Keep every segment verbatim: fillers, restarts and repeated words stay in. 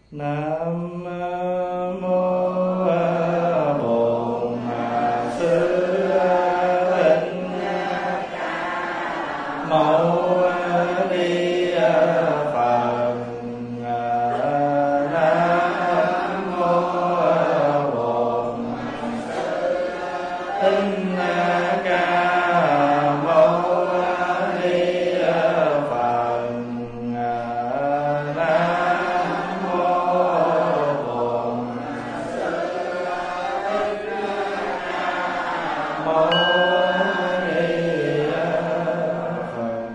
Nam mô Bổn Sư Thích Mâu Ni Phật. Nam mô Bổn Sư Thích Ca Mâu Ni Phật. Nam mô Bổn Sư Thích Mâu Ni Phật.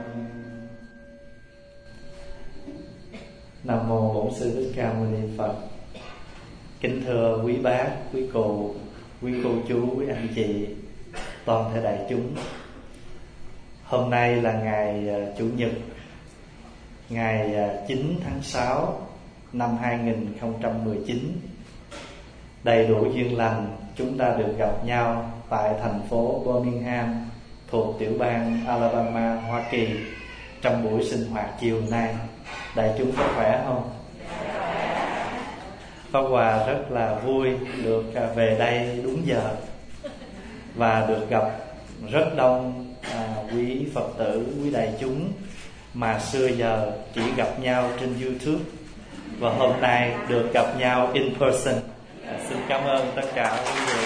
Nam mô Bổn Sư Thích Ca Mâu Ni Phật. Kính thưa quý bác, quý cô, quý cô chú, quý anh chị, toàn thể đại chúng. Hôm nay là ngày Chủ nhật, ngày chín tháng sáu năm hai nghìn không trăm mười chín. Đầy đủ duyên lành, chúng ta được gặp nhau tại thành phố Birmingham thuộc tiểu bang Alabama, Hoa Kỳ trong buổi sinh hoạt chiều nay. Đại chúng có khỏe không? Pháp Hòa rất là vui được về đây đúng giờ và được gặp rất đông à, quý Phật tử, quý đại chúng mà xưa giờ chỉ gặp nhau trên YouTube, và hôm nay được gặp nhau in person. À, xin cảm ơn tất cả quý vị.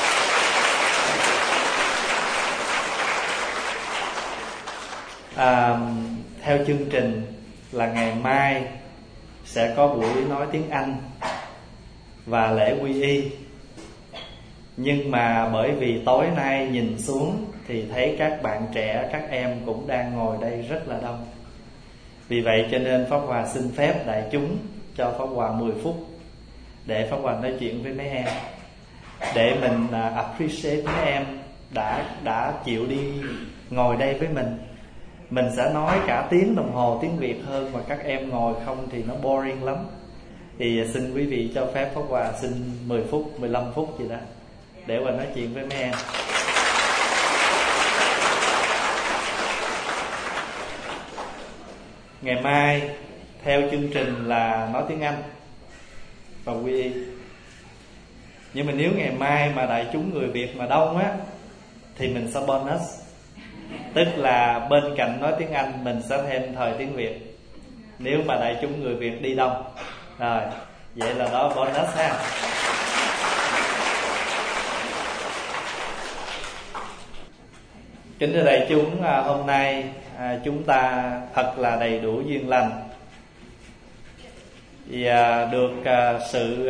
À, theo chương trình là ngày mai sẽ có buổi nói tiếng Anh và lễ quy y. Nhưng mà bởi vì tối nay nhìn xuống thì thấy các bạn trẻ, các em cũng đang ngồi đây rất là đông. Vì vậy cho nên Pháp Hòa xin phép đại chúng cho Pháp Hòa mười phút để Pháp Hòa nói chuyện với mấy em, để mình appreciate mấy em đã đã chịu đi ngồi đây với mình. Mình sẽ nói cả tiếng đồng hồ tiếng Việt hơn, mà các em ngồi không thì nó boring lắm. Thì xin quý vị cho phép Pháp Hòa xin mười phút, mười lăm phút gì đó để Hòa nói chuyện với mấy em. Ngày mai theo chương trình là nói tiếng Anh và quy y. Nhưng mà nếu ngày mai mà đại chúng người Việt mà đông á thì mình sẽ bonus. Tức là bên cạnh nói tiếng Anh mình sẽ thêm thời tiếng Việt, nếu mà đại chúng người Việt đi đông. Rồi, vậy là đó bonus ha. Kính thưa đại chúng, hôm nay chúng ta thật là đầy đủ duyên lành, thì được sự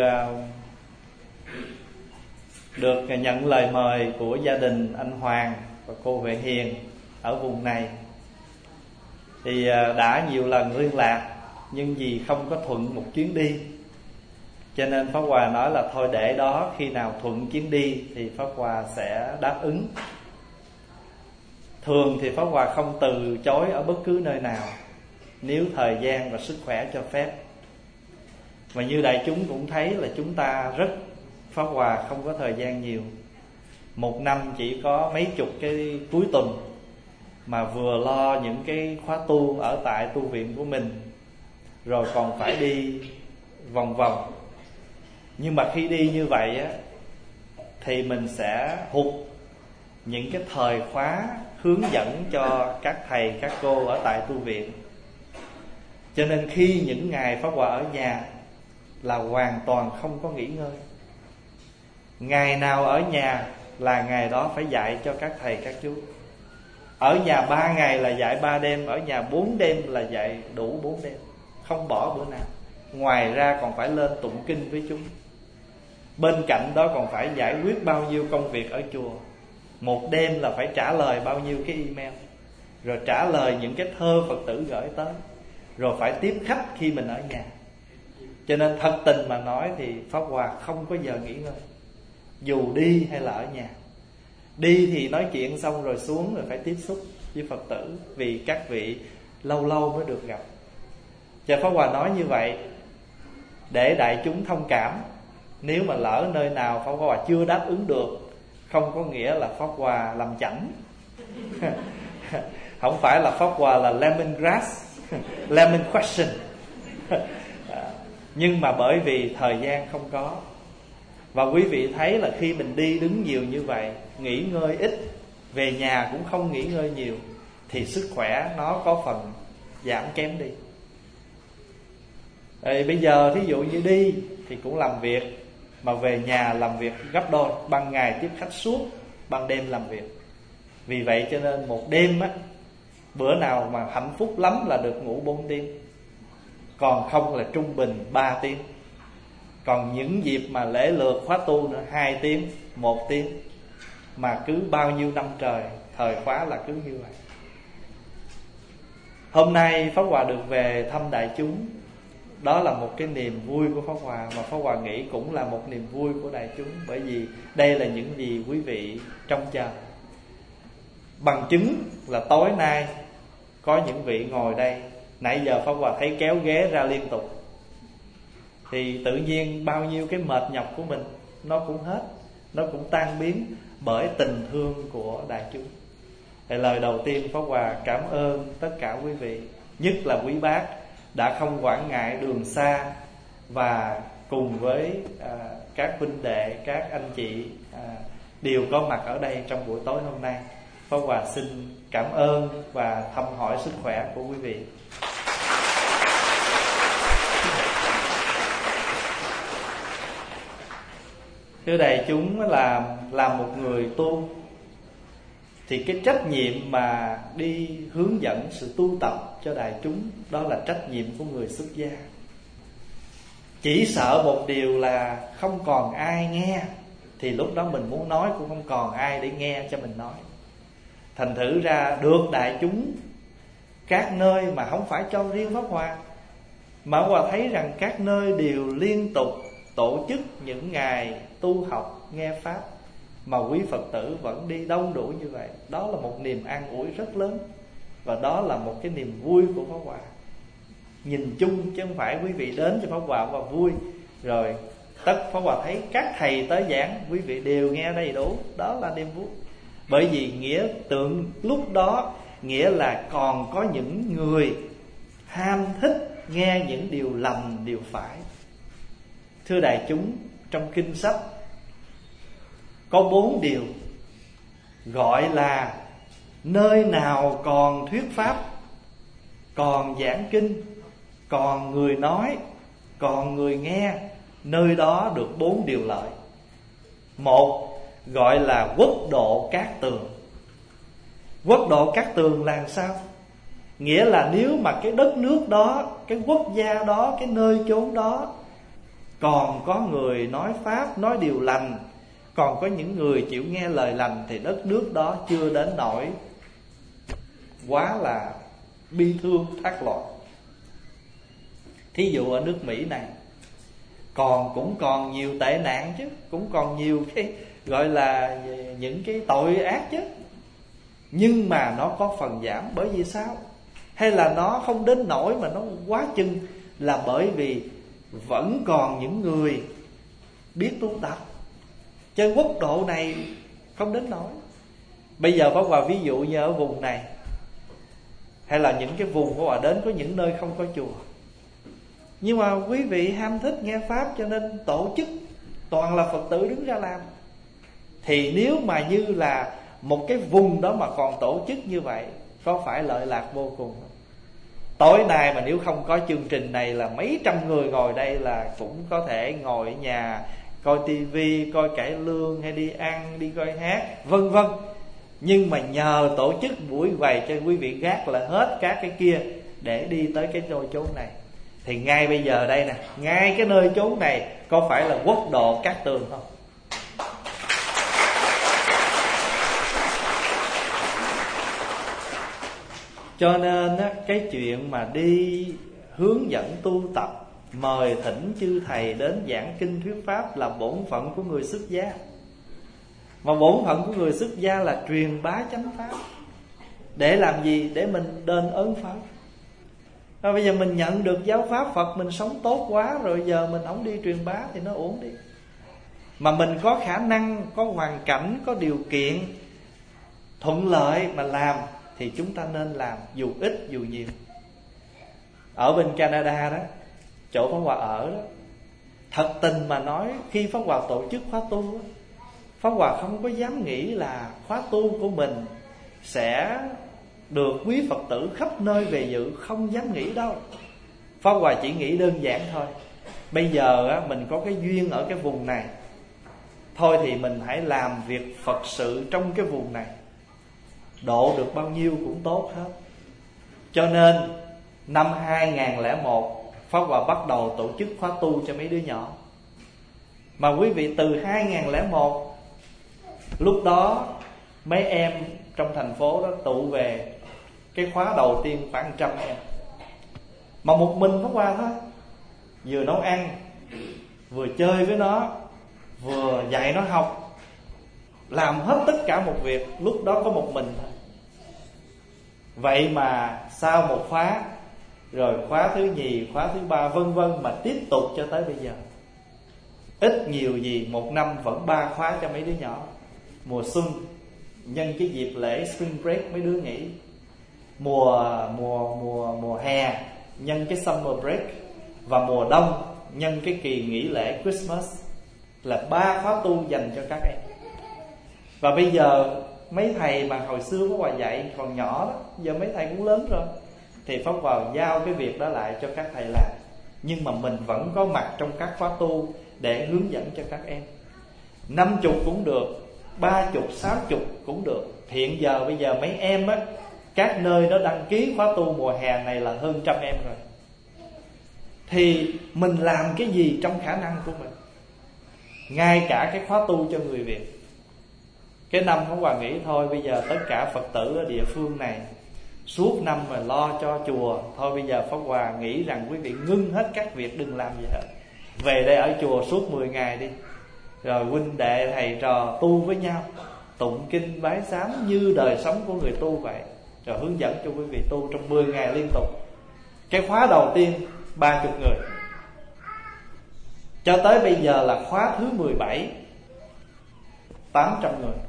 được nhận lời mời của gia đình anh Hoàng và cô Huệ Hiền ở vùng này. Thì đã nhiều lần liên lạc, nhưng vì không có thuận một chuyến đi, cho nên Pháp Hòa nói là thôi để đó, khi nào thuận chuyến đi thì Pháp Hòa sẽ đáp ứng. Thường thì Pháp Hòa không từ chối ở bất cứ nơi nào, nếu thời gian và sức khỏe cho phép. Và như đại chúng cũng thấy là chúng ta rất, Pháp Hòa không có thời gian nhiều. Một năm chỉ có mấy chục cái cuối tuần, mà vừa lo những cái khóa tu ở tại tu viện của mình, rồi còn phải đi vòng vòng. Nhưng mà khi đi như vậy á, thì mình sẽ hụt những cái thời khóa hướng dẫn cho các thầy, các cô ở tại tu viện. Cho nên khi những ngày Pháp Hòa ở nhà là hoàn toàn không có nghỉ ngơi. Ngày nào ở nhà là ngày đó phải dạy cho các thầy, các chú. Ở nhà ba ngày là dạy ba đêm, ở nhà bốn đêm là dạy đủ bốn đêm, không bỏ bữa nào. Ngoài ra còn phải lên tụng kinh với chúng. Bên cạnh đó còn phải giải quyết bao nhiêu công việc ở chùa. Một đêm là phải trả lời bao nhiêu cái email, rồi trả lời những cái thơ Phật tử gửi tới, rồi phải tiếp khách khi mình ở nhà. Cho nên thật tình mà nói thì Pháp Hòa không có giờ nghỉ ngơi, dù đi hay là ở nhà. Đi thì nói chuyện xong rồi xuống rồi phải tiếp xúc với Phật tử, vì các vị lâu lâu mới được gặp. Cho Pháp Hòa nói như vậy để đại chúng thông cảm. Nếu mà lỡ nơi nào Pháp Hòa chưa đáp ứng được, không có nghĩa là Pháp Hòa làm chảnh. Không phải là Pháp Hòa là lemon grass, lemon question. Nhưng mà bởi vì thời gian không có, và quý vị thấy là khi mình đi đứng nhiều như vậy, nghỉ ngơi ít, về nhà cũng không nghỉ ngơi nhiều, thì sức khỏe nó có phần giảm kém đi. Thì bây giờ thí dụ như đi thì cũng làm việc, mà về nhà làm việc gấp đôi. Ban ngày tiếp khách suốt, ban đêm làm việc. Vì vậy cho nên một đêm á, bữa nào mà hạnh phúc lắm là được ngủ bốn tiếng, còn không là trung bình ba tiếng. Còn những dịp mà lễ lượt khóa tu nữa hai tiếng, một tiếng. Mà cứ bao nhiêu năm trời thời khóa là cứ như vậy. Hôm nay Pháp Hòa được về thăm đại chúng, đó là một cái niềm vui của Pháp Hòa, mà Pháp Hòa nghĩ cũng là một niềm vui của đại chúng. Bởi vì đây là những gì quý vị trông chờ. Bằng chứng là tối nay có những vị ngồi đây, nãy giờ Pháp Hòa thấy kéo ghế ra liên tục, thì tự nhiên bao nhiêu cái mệt nhọc của mình nó cũng hết, nó cũng tan biến bởi tình thương của đại chúng. Thì lời đầu tiên Pháp Hòa cảm ơn tất cả quý vị, nhất là quý bác đã không quản ngại đường xa, và cùng với à, các huynh đệ, các anh chị à, đều có mặt ở đây trong buổi tối hôm nay. Pháp Hòa xin cảm ơn và thăm hỏi sức khỏe của quý vị. Thưa đại chúng, là làm một người tu thì cái trách nhiệm mà đi hướng dẫn sự tu tập cho đại chúng, đó là trách nhiệm của người xuất gia. Chỉ sợ một điều là không còn ai nghe, thì lúc đó mình muốn nói cũng không còn ai để nghe cho mình nói. Thành thử ra được đại chúng các nơi, mà không phải cho riêng Pháp Hòa, mà Pháp Hòa thấy rằng các nơi đều liên tục tổ chức những ngày tu học nghe Pháp, mà quý Phật tử vẫn đi đông đủ như vậy. Đó là một niềm an ủi rất lớn, và đó là một cái niềm vui của Pháp Hòa. Nhìn chung chứ không phải quý vị đến cho Pháp Hòa và vui rồi tất Pháp Hòa thấy các thầy tới giảng quý vị đều nghe đầy đủ, đó là niềm vui. Bởi vì nghĩa tượng lúc đó nghĩa là còn có những người ham thích nghe những điều lầm, điều phải. Thưa đại chúng, trong kinh sách có bốn điều gọi là nơi nào còn thuyết pháp, còn giảng kinh, còn người nói, còn người nghe, nơi đó được bốn điều lợi. Một, gọi là quốc độ cát tường. Quốc độ cát tường là sao? Nghĩa là nếu mà cái đất nước đó, cái quốc gia đó, cái nơi chốn đó còn có người nói pháp, nói điều lành, còn có những người chịu nghe lời lành, thì đất nước đó chưa đến nỗi quá là bi thương thác loạn. Thí dụ ở nước Mỹ này còn cũng còn nhiều tệ nạn chứ, cũng còn nhiều cái gọi là những cái tội ác chứ. Nhưng mà nó có phần giảm. Bởi vì sao? Hay là nó không đến nỗi mà nó quá chừng? Là bởi vì vẫn còn những người biết tu tập. Trên quốc độ này không đến nỗi. Bây giờ Pháp Hòa ví dụ như ở vùng này, hay là những cái vùng Pháp Hòa đến có những nơi không có chùa, nhưng mà quý vị ham thích nghe pháp cho nên tổ chức toàn là Phật tử đứng ra làm. Thì nếu mà như là một cái vùng đó mà còn tổ chức như vậy, có phải lợi lạc vô cùng không? Tối nay mà nếu không có chương trình này là mấy trăm người ngồi đây là cũng có thể ngồi ở nhà coi tivi, coi cải lương, hay đi ăn, đi coi hát, vân vân. Nhưng mà nhờ tổ chức buổi quầy cho quý vị gác là hết các cái kia để đi tới cái nơi chốn này. Thì ngay bây giờ đây nè, ngay cái nơi chốn này có phải là quốc độ cát tường không? Cho nên á, cái chuyện mà đi hướng dẫn tu tập, mời thỉnh chư thầy đến giảng kinh thuyết pháp là bổn phận của người xuất gia. Mà bổn phận của người xuất gia là truyền bá chánh pháp. Để làm gì? Để mình đền ơn Phật. Và bây giờ mình nhận được giáo pháp Phật, mình sống tốt quá rồi, giờ mình không đi truyền bá thì nó uổng đi. Mà mình có khả năng, có hoàn cảnh, có điều kiện thuận lợi mà làm thì chúng ta nên làm, dù ít dù nhiều. Ở bên Canada đó, chỗ Pháp Hòa ở đó, thật tình mà nói, khi Pháp Hòa tổ chức khóa tu đó, Pháp Hòa không có dám nghĩ là khóa tu của mình sẽ được quý Phật tử khắp nơi về dự. Không dám nghĩ đâu. Pháp Hòa chỉ nghĩ đơn giản thôi, bây giờ á, mình có cái duyên ở cái vùng này, thôi thì mình hãy làm việc Phật sự trong cái vùng này, độ được bao nhiêu cũng tốt hết. Cho nên năm hai nghìn lẻ một Pháp Hòa bắt đầu tổ chức khóa tu cho mấy đứa nhỏ. Mà quý vị, từ hai nghìn lẻ một, lúc đó mấy em trong thành phố đó tụ về cái khóa đầu tiên khoảng trăm em. Mà một mình Pháp Hòa thôi, vừa nấu ăn, vừa chơi với nó, vừa dạy nó học, làm hết tất cả một việc. Lúc đó có một mình thôi. Vậy mà sau một khóa, rồi khóa thứ nhì, khóa thứ ba, vân vân, mà tiếp tục cho tới bây giờ. Ít nhiều gì một năm vẫn ba khóa cho mấy đứa nhỏ. Mùa xuân, nhân cái dịp lễ Spring Break mấy đứa nghỉ. Mùa mùa mùa mùa hè, nhân cái Summer Break. Và mùa đông, nhân cái kỳ nghỉ lễ Christmas. Là ba khóa tu dành cho các em. Và bây giờ mấy thầy mà hồi xưa Pháp Hòa dạy còn nhỏ đó, giờ mấy thầy cũng lớn rồi, thì Pháp Hòa giao cái việc đó lại cho các thầy làm. Nhưng mà mình vẫn có mặt trong các khóa tu để hướng dẫn cho các em. Năm chục cũng được, ba chục, sáu chục cũng được. Hiện giờ bây giờ mấy em á, các nơi nó đăng ký khóa tu mùa hè này là hơn trăm em rồi. Thì mình làm cái gì trong khả năng của mình. Ngay cả cái khóa tu cho người Việt, cái năm Pháp Hòa nghĩ thôi bây giờ tất cả Phật tử ở địa phương này suốt năm mà lo cho chùa, thôi bây giờ Pháp Hòa nghĩ rằng quý vị ngưng hết các việc, đừng làm gì hết. Về đây ở chùa suốt mười ngày đi, rồi huynh đệ thầy trò tu với nhau, tụng kinh bái sám như đời sống của người tu vậy, rồi hướng dẫn cho quý vị tu trong mười ngày liên tục. Cái khóa đầu tiên ba mươi người, cho tới bây giờ là khóa thứ mười bảy, tám trăm người.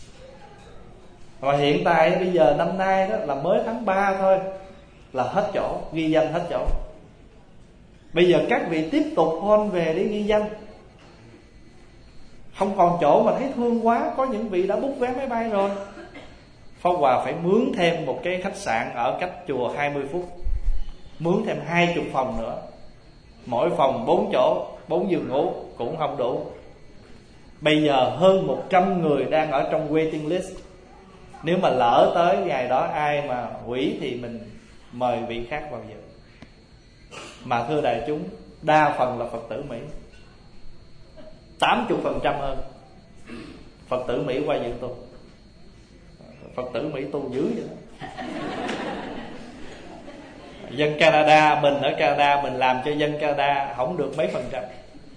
Và hiện tại bây giờ năm nay đó là mới tháng ba thôi là hết chỗ, ghi danh hết chỗ. Bây giờ các vị tiếp tục hôn về để ghi danh. Không còn chỗ mà thấy thương quá, có những vị đã book vé máy bay rồi. Pháp Hòa phải mướn thêm một cái khách sạn ở cách chùa hai mươi phút, mướn thêm hai mươi phòng nữa. Mỗi phòng bốn chỗ, bốn giường ngủ cũng không đủ. Bây giờ hơn một trăm người đang ở trong waiting list. Nếu mà lỡ tới ngày đó ai mà hủy thì mình mời vị khác vào dự. Mà thưa đại chúng, đa phần là Phật tử Mỹ, tám mươi phần trăm hơn Phật tử Mỹ qua dự tu. Phật tử Mỹ tu dữ vậy đó. Dân Canada, mình ở Canada, mình làm cho dân Canada không được mấy phần trăm.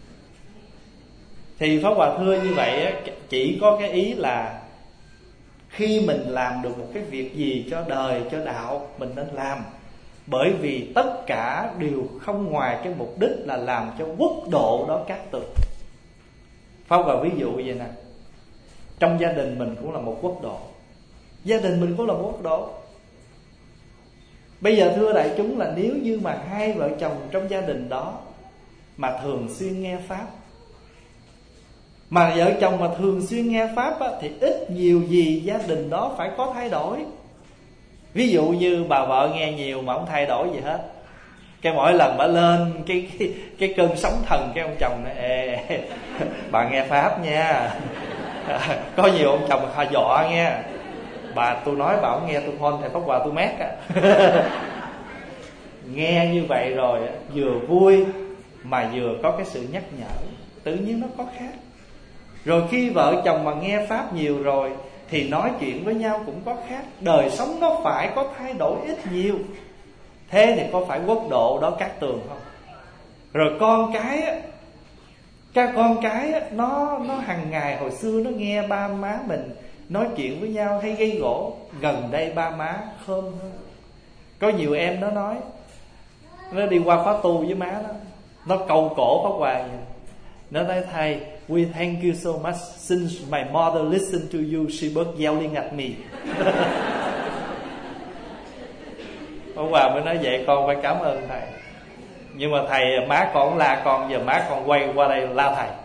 Thì Pháp Hòa thưa như vậy, chỉ có cái ý là khi mình làm được một cái việc gì cho đời, cho đạo, mình nên làm. Bởi vì tất cả đều không ngoài cái mục đích là làm cho quốc độ đó cát tường. Pháp Hòa ví dụ vậy nè, trong gia đình mình cũng là một quốc độ, gia đình mình cũng là một quốc độ. Bây giờ thưa đại chúng là nếu như mà hai vợ chồng trong gia đình đó mà thường xuyên nghe Pháp, mà vợ chồng mà thường xuyên nghe Pháp á, thì ít nhiều gì gia đình đó phải có thay đổi. Ví dụ như bà vợ nghe nhiều mà không thay đổi gì hết, cái mỗi lần bà lên cái cái, cái cơn sóng thần, cái ông chồng nói: Ê, bà nghe Pháp nha. Có nhiều ông chồng họ dọa nghe: Bà tôi nói bà không nghe tôi hôn thầy Pháp Hòa tôi mát á. Nghe như vậy rồi vừa vui mà vừa có cái sự nhắc nhở, tự nhiên nó có khác. Rồi khi vợ chồng mà nghe Pháp nhiều rồi thì nói chuyện với nhau cũng có khác. Đời sống nó phải có thay đổi ít nhiều. Thế thì có phải quốc độ đó cát tường không? Rồi con cái á, các con cái á, nó nó hàng ngày hồi xưa nó nghe ba má mình nói chuyện với nhau hay gây gỗ, gần đây ba má khôn hơn. Có nhiều em nó nói, nó đi qua khóa tu với má nó, nó cầu cổ Pháp Hòa vậy. Nó nói: Thầy, we thank you so much. Since my mother listened to you, she was yelling at me. Pháp Hòa mới nói: Vậy con phải cảm ơn thầy. Nhưng mà thầy, má con la con, giờ má con quay qua đây la thầy.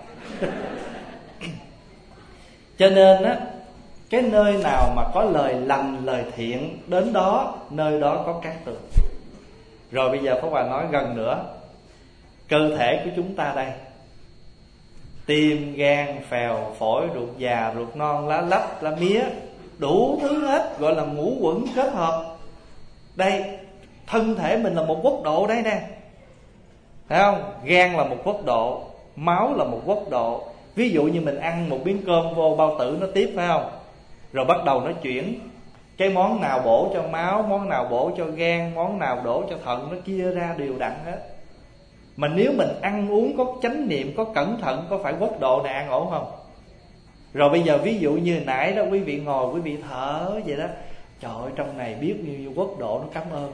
Cho nên á, cái nơi nào mà có lời lành, lời thiện, đến đó, nơi đó có cát tường. Rồi bây giờ Pháp Hòa nói gần nữa. Cơ thể của chúng ta đây, tim, gan, phèo, phổi, ruột già, ruột non, lá lách, lá mía, đủ thứ hết, gọi là ngũ quẩn kết hợp. Đây, thân thể mình là một quốc độ đấy nè, thấy không? Gan là một quốc độ, máu là một quốc độ. Ví dụ như mình ăn một miếng cơm vô, bao tử nó tiếp, phải không? Rồi bắt đầu nó chuyển, cái món nào bổ cho máu, món nào bổ cho gan, món nào đổ cho thận, nó chia ra đều đặn hết. Mà nếu mình ăn uống có chánh niệm, có cẩn thận, có phải quốc độ này an ổn không? Rồi bây giờ ví dụ như nãy đó, quý vị ngồi, quý vị thở vậy đó. Trời ơi, trong này biết nhiêu nhiêu quốc độ, nó cảm ơn.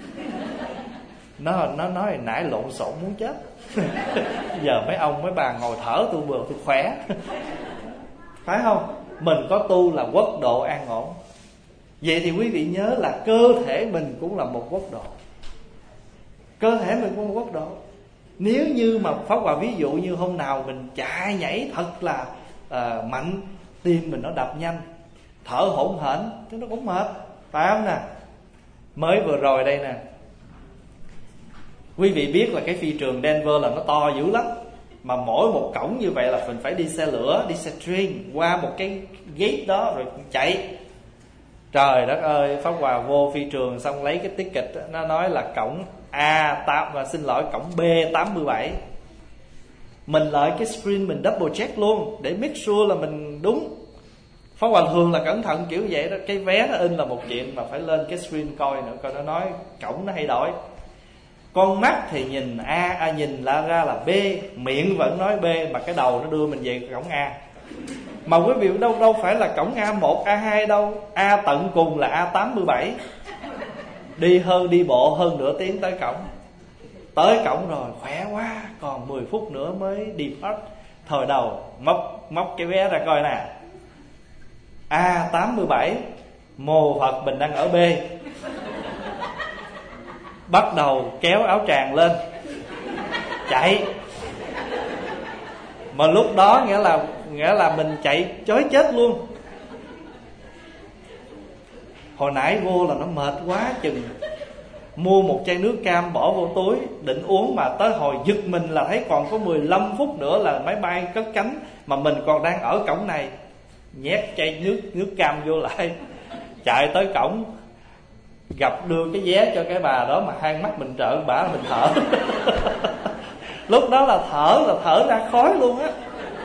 Nó nó nói nãy lộn xộn muốn chết. Giờ mấy ông mấy bà ngồi thở tôi vừa tôi khỏe. Phải không? Mình có tu là quốc độ an ổn. Vậy thì quý vị nhớ là cơ thể mình cũng là một quốc độ. Cơ thể mình cũng là một quốc độ. Nếu như mà Pháp Hòa ví dụ như hôm nào mình chạy nhảy thật là uh, mạnh, tim mình nó đập nhanh, thở hổn hển, chứ nó cũng mệt, phải không nè? Mới vừa rồi đây nè, quý vị biết là cái phi trường Denver là nó to dữ lắm. Mà mỗi một cổng như vậy là mình phải đi xe lửa, đi xe train qua một cái gate đó rồi chạy. Trời đất ơi, Pháp Hòa vô phi trường xong lấy cái ticket, nó nói là cổng A tám, và xin lỗi, cổng B tám mươi bảy. Mình lại cái screen mình double check luôn để make sure là mình đúng. Pháp Hòa thường là cẩn thận kiểu vậy đó. Cái vé nó in là một chuyện, mà phải lên cái screen coi nữa, coi nó nói cổng nó hay đổi. Con mắt thì nhìn A, à, nhìn là ra là B, miệng vẫn nói B, mà cái đầu nó đưa mình về cổng A. Mà quý vị đâu đâu phải là cổng A một, A hai đâu. A tận cùng là A tám mươi bảy. Đi hơn đi bộ hơn nửa tiếng tới cổng. Tới cổng rồi, khỏe quá, còn mười phút nữa mới depart. Thời đầu móc móc cái vé ra coi nè, A tám mươi bảy, mồ Phật mình đang ở B. Bắt đầu kéo áo tràng lên chạy. Mà lúc đó nghĩa là nghĩa là mình chạy chối chết luôn. Hồi nãy vô là nó mệt quá chừng, mua một chai nước cam bỏ vô túi định uống, mà tới hồi giật mình là thấy còn có mười lăm phút nữa là máy bay cất cánh, mà mình còn đang ở cổng này. Nhét chai nước nước cam vô lại, chạy tới cổng, gặp đưa cái vé cho cái bà đó, mà hai mắt mình trợn, bả mình thở. Lúc đó là thở là thở ra khói luôn á.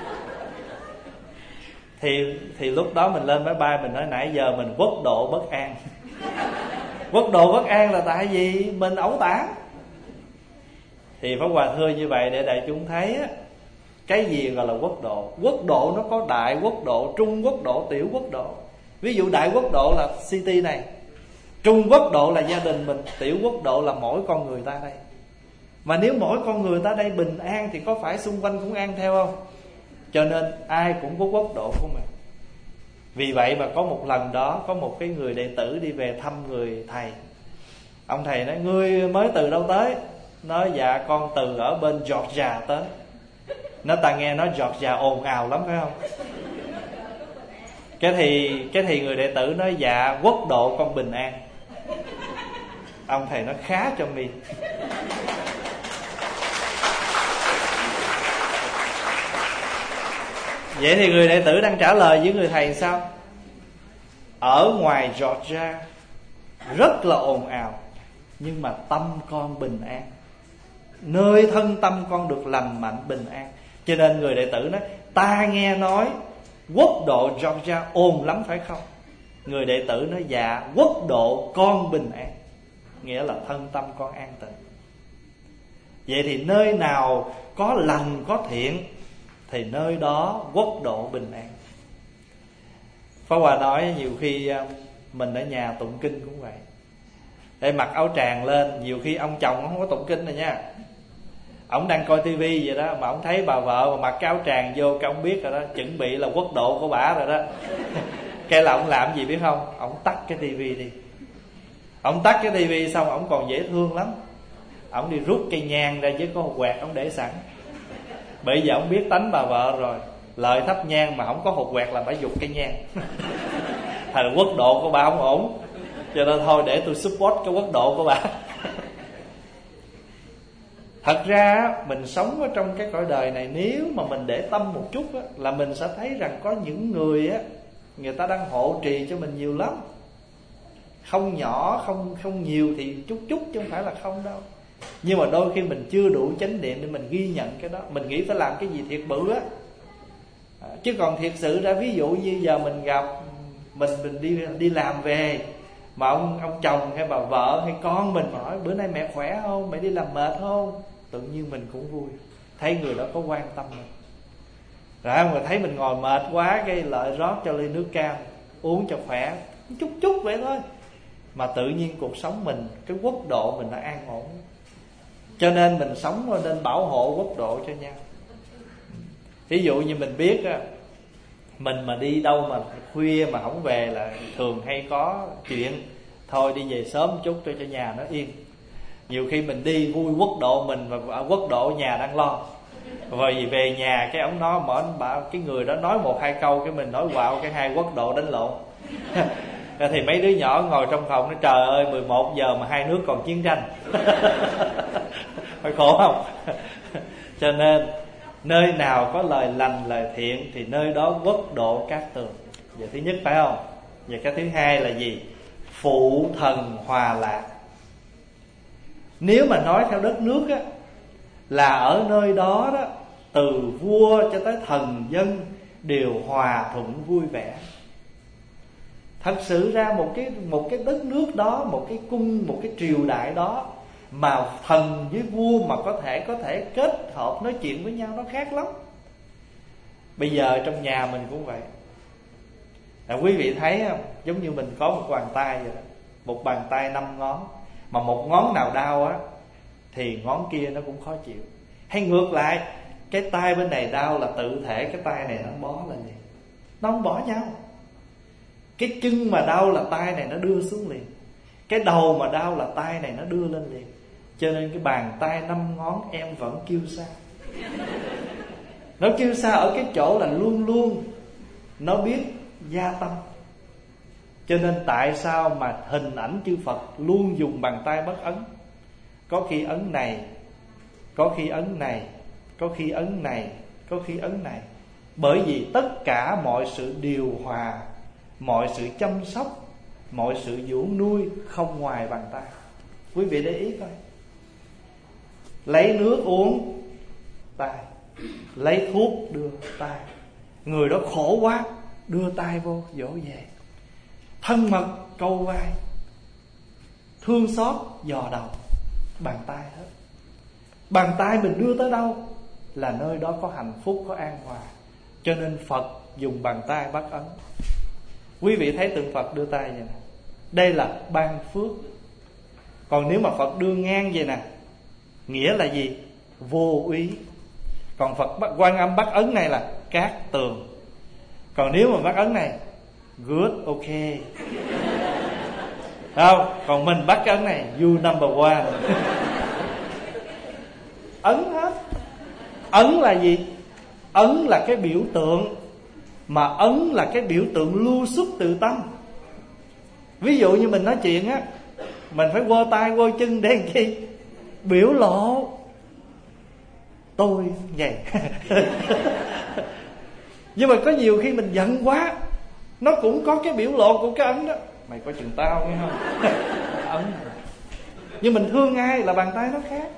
Thì thì lúc đó mình lên máy bay, mình nói nãy giờ mình quốc độ bất an. Quốc độ bất an là tại vì mình ẩu tả. Thì Pháp Hòa thưa như vậy để đại chúng thấy á, cái gì gọi là quốc độ. Quốc độ nó có đại quốc độ, trung quốc độ, tiểu quốc độ. Ví dụ đại quốc độ là city này, trung quốc độ là gia đình mình, tiểu quốc độ là mỗi con người ta đây. Mà nếu mỗi con người ta đây bình an thì có phải xung quanh cũng an theo không? Cho nên ai cũng có quốc độ của mình. Vì vậy mà có một lần đó, có một cái người đệ tử đi về thăm người thầy. Ông thầy nói, ngươi mới từ đâu tới? Nói dạ con từ ở bên Georgia tới. Nó ta nghe nói Georgia ồn ào lắm phải không? Cái thì cái thì người đệ tử nói dạ quốc độ con bình an. Ông thầy nói khá cho mi. Vậy thì người đệ tử đang trả lời với người thầy sao? Ở ngoài Georgia rất là ồn ào, nhưng mà tâm con bình an. Nơi thân tâm con được lành mạnh bình an. Cho nên người đệ tử nói, ta nghe nói quốc độ Georgia ồn lắm phải không? Người đệ tử nói dạ quốc độ con bình an, nghĩa là thân tâm con an tịnh. Vậy thì nơi nào có lành có thiện thì nơi đó quốc độ bình an. Pháp Hòa nói nhiều khi mình ở nhà tụng kinh cũng vậy. Để mặc áo tràng lên, nhiều khi ông chồng không có tụng kinh rồi nha. Ông đang coi tivi vậy đó, mà ông thấy bà vợ mà mặc cái áo tràng vô, cái ông biết rồi đó, chuẩn bị là quốc độ của bả rồi đó. Cái là ông làm gì biết không? Ông tắt cái tivi đi. Ông tắt cái tivi xong ông còn dễ thương lắm. Ổng đi rút cây nhang ra với có hột quẹt ổng để sẵn. Bây giờ ổng biết tánh bà vợ rồi, lợi thắp nhang mà không có hột quẹt là bà giục cây nhang. Thành là quốc độ của bà không ổn, cho nên thôi để tôi support cái quốc độ của bà. Thật ra mình sống ở trong cái cõi đời này, nếu mà mình để tâm một chút á, là mình sẽ thấy rằng có những người á, người ta đang hộ trì cho mình nhiều lắm. Không nhỏ, không không nhiều thì chút chút chứ không phải là không đâu. Nhưng mà đôi khi mình chưa đủ chánh niệm để mình ghi nhận cái đó. Mình nghĩ phải làm cái gì thiệt bự á. à, Chứ còn thiệt sự ra, ví dụ như giờ mình gặp Mình mình đi đi làm về, mà ông ông chồng hay bà vợ hay con mình hỏi bữa nay mẹ khỏe không, mẹ đi làm mệt không, tự nhiên mình cũng vui, thấy người đó có quan tâm mình. Rồi mà thấy mình ngồi mệt quá, cái lợi rót cho ly nước cam uống cho khỏe, chút chút vậy thôi, mà tự nhiên cuộc sống mình, cái quốc độ mình nó an ổn. Cho nên mình sống nên bảo hộ quốc độ cho nhau. Ví dụ như mình biết á, mình mà đi đâu mà khuya mà không về là thường hay có chuyện, thôi đi về sớm một chút cho cho nhà nó yên. Nhiều khi mình đi vui quốc độ mình, và ở quốc độ nhà đang lo, rồi về nhà cái ông nói mở bảo cái người đó nói một hai câu, cái mình nói quạo, cái hai quốc độ đánh lộn. Thì mấy đứa nhỏ ngồi trong phòng nói trời ơi mười một giờ mà hai nước còn chiến tranh. Phải khổ không? Cho nên nơi nào có lời lành lời thiện thì nơi đó quốc độ cát tường. Vậy thứ nhất phải không? Vậy cái thứ hai là gì? Phụ thần hòa lạc. Nếu mà nói theo đất nước á, là ở nơi đó đó, từ vua cho tới thần dân đều hòa thuận vui vẻ. Thật sự ra một cái một cái đất nước đó, một cái cung, một cái triều đại đó mà thần với vua mà có thể có thể kết hợp nói chuyện với nhau, nó khác lắm. Bây giờ trong nhà mình cũng vậy. À, quý vị thấy không? Giống như mình có một bàn tay vậy đó, một bàn tay năm ngón, mà một ngón nào đau á thì ngón kia nó cũng khó chịu. Hay ngược lại, cái tay bên này đau là tự thể cái tay này nó bó lên liền, nó không bỏ nhau. Cái chân mà đau là tay này nó đưa xuống liền, cái đầu mà đau là tay này nó đưa lên liền. Cho nên cái bàn tay năm ngón em vẫn kêu xa. Nó kêu xa ở cái chỗ là luôn luôn nó biết gia tâm. Cho nên tại sao mà hình ảnh chư Phật luôn dùng bàn tay bất ấn. Có khi ấn này, có khi ấn này, có khi ấn này, có khi ấn này. Bởi vì tất cả mọi sự điều hòa, mọi sự chăm sóc, mọi sự dưỡng nuôi không ngoài bàn tay. Quý vị để ý coi. Lấy nước uống tay, lấy thuốc đưa tay. Người đó khổ quá, đưa tay vô dỗ về. Thân mật câu vai, thương xót dò đầu, bàn tay hết. Bàn tay mình đưa tới đâu là nơi đó có hạnh phúc, có an hòa. Cho nên Phật dùng bàn tay bắt ấn. Quý vị thấy tượng Phật đưa tay vậy nè, đây là ban phước. Còn nếu mà Phật đưa ngang vậy nè, nghĩa là gì? Vô úy. Còn Phật bắt, Quan Âm bắt ấn này là cát tường. Còn nếu mà bắt ấn này, good, ok. Không, còn mình bắt cái ấn này, you number one. Ấn hết. Ấn là gì? Ấn là cái biểu tượng, mà ấn là cái biểu tượng lưu xuất từ tâm. Ví dụ như mình nói chuyện á, mình phải quơ tay quơ chân để làm chi? Biểu lộ tôi vậy. Nhưng mà có nhiều khi mình giận quá, nó cũng có cái biểu lộ của cái ấn đó. Mày coi chừng tao nghe không? Ấn. Nhưng mình thương ai là bàn tay nó khác.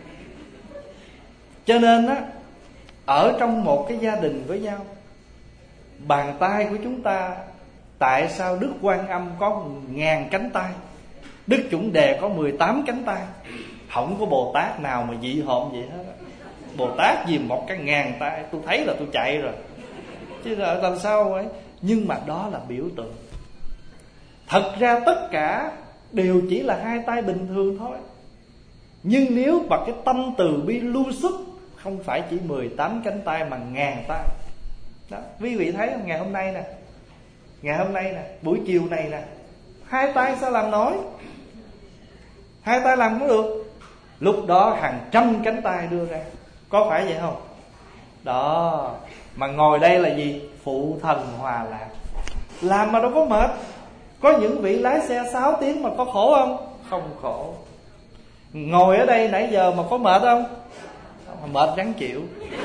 Cho nên á, ở trong một cái gia đình với nhau, bàn tay của chúng ta, tại sao Đức Quan Âm có ngàn cánh tay, Đức Chuẩn Đề có mười tám cánh tay? Không có Bồ Tát nào mà dị hợm vậy hết. Bồ Tát gì một cái ngàn tay, tôi thấy là tôi chạy rồi. Chứ là làm sao ấy. Nhưng mà đó là biểu tượng. Thật ra tất cả đều chỉ là hai tay bình thường thôi. Nhưng nếu bằng cái tâm từ bi lưu xuất, không phải chỉ mười tám cánh tay mà ngàn tay đó. Quý vị thấy không? Ngày hôm nay nè, Ngày hôm nay nè, buổi chiều này nè, hai tay sao làm nổi? Hai tay làm cũng được. Lúc đó hàng trăm cánh tay đưa ra. Có phải vậy không? Đó. Mà ngồi đây là gì? Phụ thần hòa lạc. Làm mà đâu có mệt. Có những vị lái xe sáu tiếng mà có khổ không? Không khổ. Ngồi ở đây nãy giờ mà có mệt không? Mệt ráng chịu.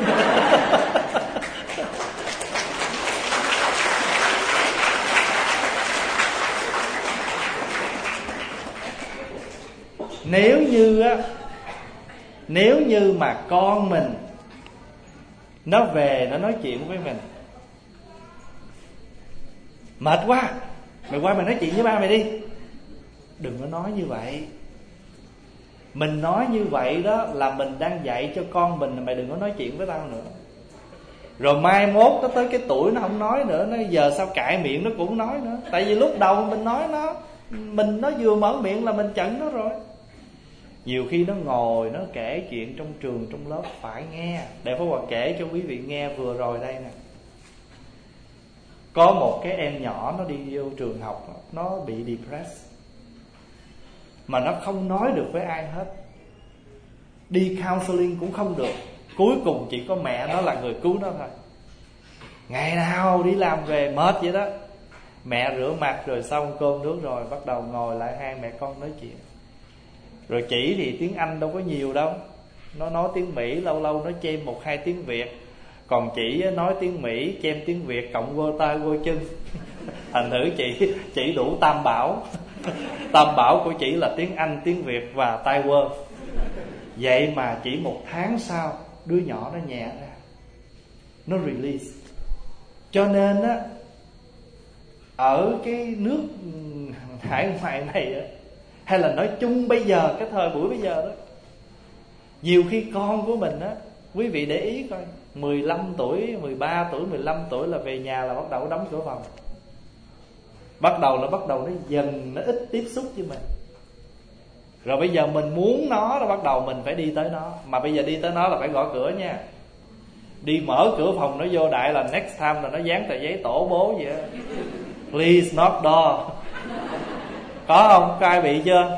Nếu như á, nếu như mà con mình nó về nó nói chuyện với mình, mệt quá, mày qua mày nói chuyện với ba mày đi. Đừng có nói như vậy. Mình nói như vậy đó là mình đang dạy cho con mình là mày đừng có nói chuyện với tao nữa. Rồi mai mốt nó tới cái tuổi nó không nói nữa, nó giờ sao cãi miệng nó cũng nói nữa. Tại vì lúc đầu mình nói nó, mình nó vừa mở miệng là mình chặn nó rồi. Nhiều khi nó ngồi nó kể chuyện trong trường trong lớp phải nghe. Để Pháp Hòa kể cho quý vị nghe vừa rồi đây nè. Có một cái em nhỏ nó đi vô trường học, nó bị depressed, mà nó không nói được với ai hết. Đi counseling cũng không được. Cuối cùng chỉ có mẹ nó là người cứu nó thôi. Ngày nào đi làm về mệt vậy đó. Mẹ rửa mặt rồi xong cơm nước rồi bắt đầu ngồi lại hai mẹ con nói chuyện. Rồi chỉ thì tiếng Anh đâu có nhiều đâu, nó nói tiếng Mỹ, lâu lâu nó chêm một hai tiếng Việt. Còn chị nói tiếng Mỹ chêm tiếng Việt cộng vô tay vô chân. Thành thử chị chỉ đủ tam bảo. Tam bảo của chị là tiếng Anh, tiếng Việt và tai quơ. Vậy mà chỉ một tháng sau đứa nhỏ nó nhẹ ra, nó release. Cho nên á, ở cái nước hải ngoại này á, hay là nói chung bây giờ, cái thời buổi bây giờ đó, nhiều khi con của mình á, quý vị để ý coi, mười lăm tuổi, mười ba tuổi, mười lăm tuổi là về nhà là bắt đầu đóng cửa phòng. Bắt đầu là bắt đầu nó dần, nó ít tiếp xúc với mình. Rồi bây giờ mình muốn nó, là bắt đầu mình phải đi tới nó. Mà bây giờ đi tới nó là phải gõ cửa nha. Đi mở cửa phòng nó vô đại là next time là nó dán tờ giấy tổ bố vậy đó. Please knock door. Có không? Có ai bị chưa?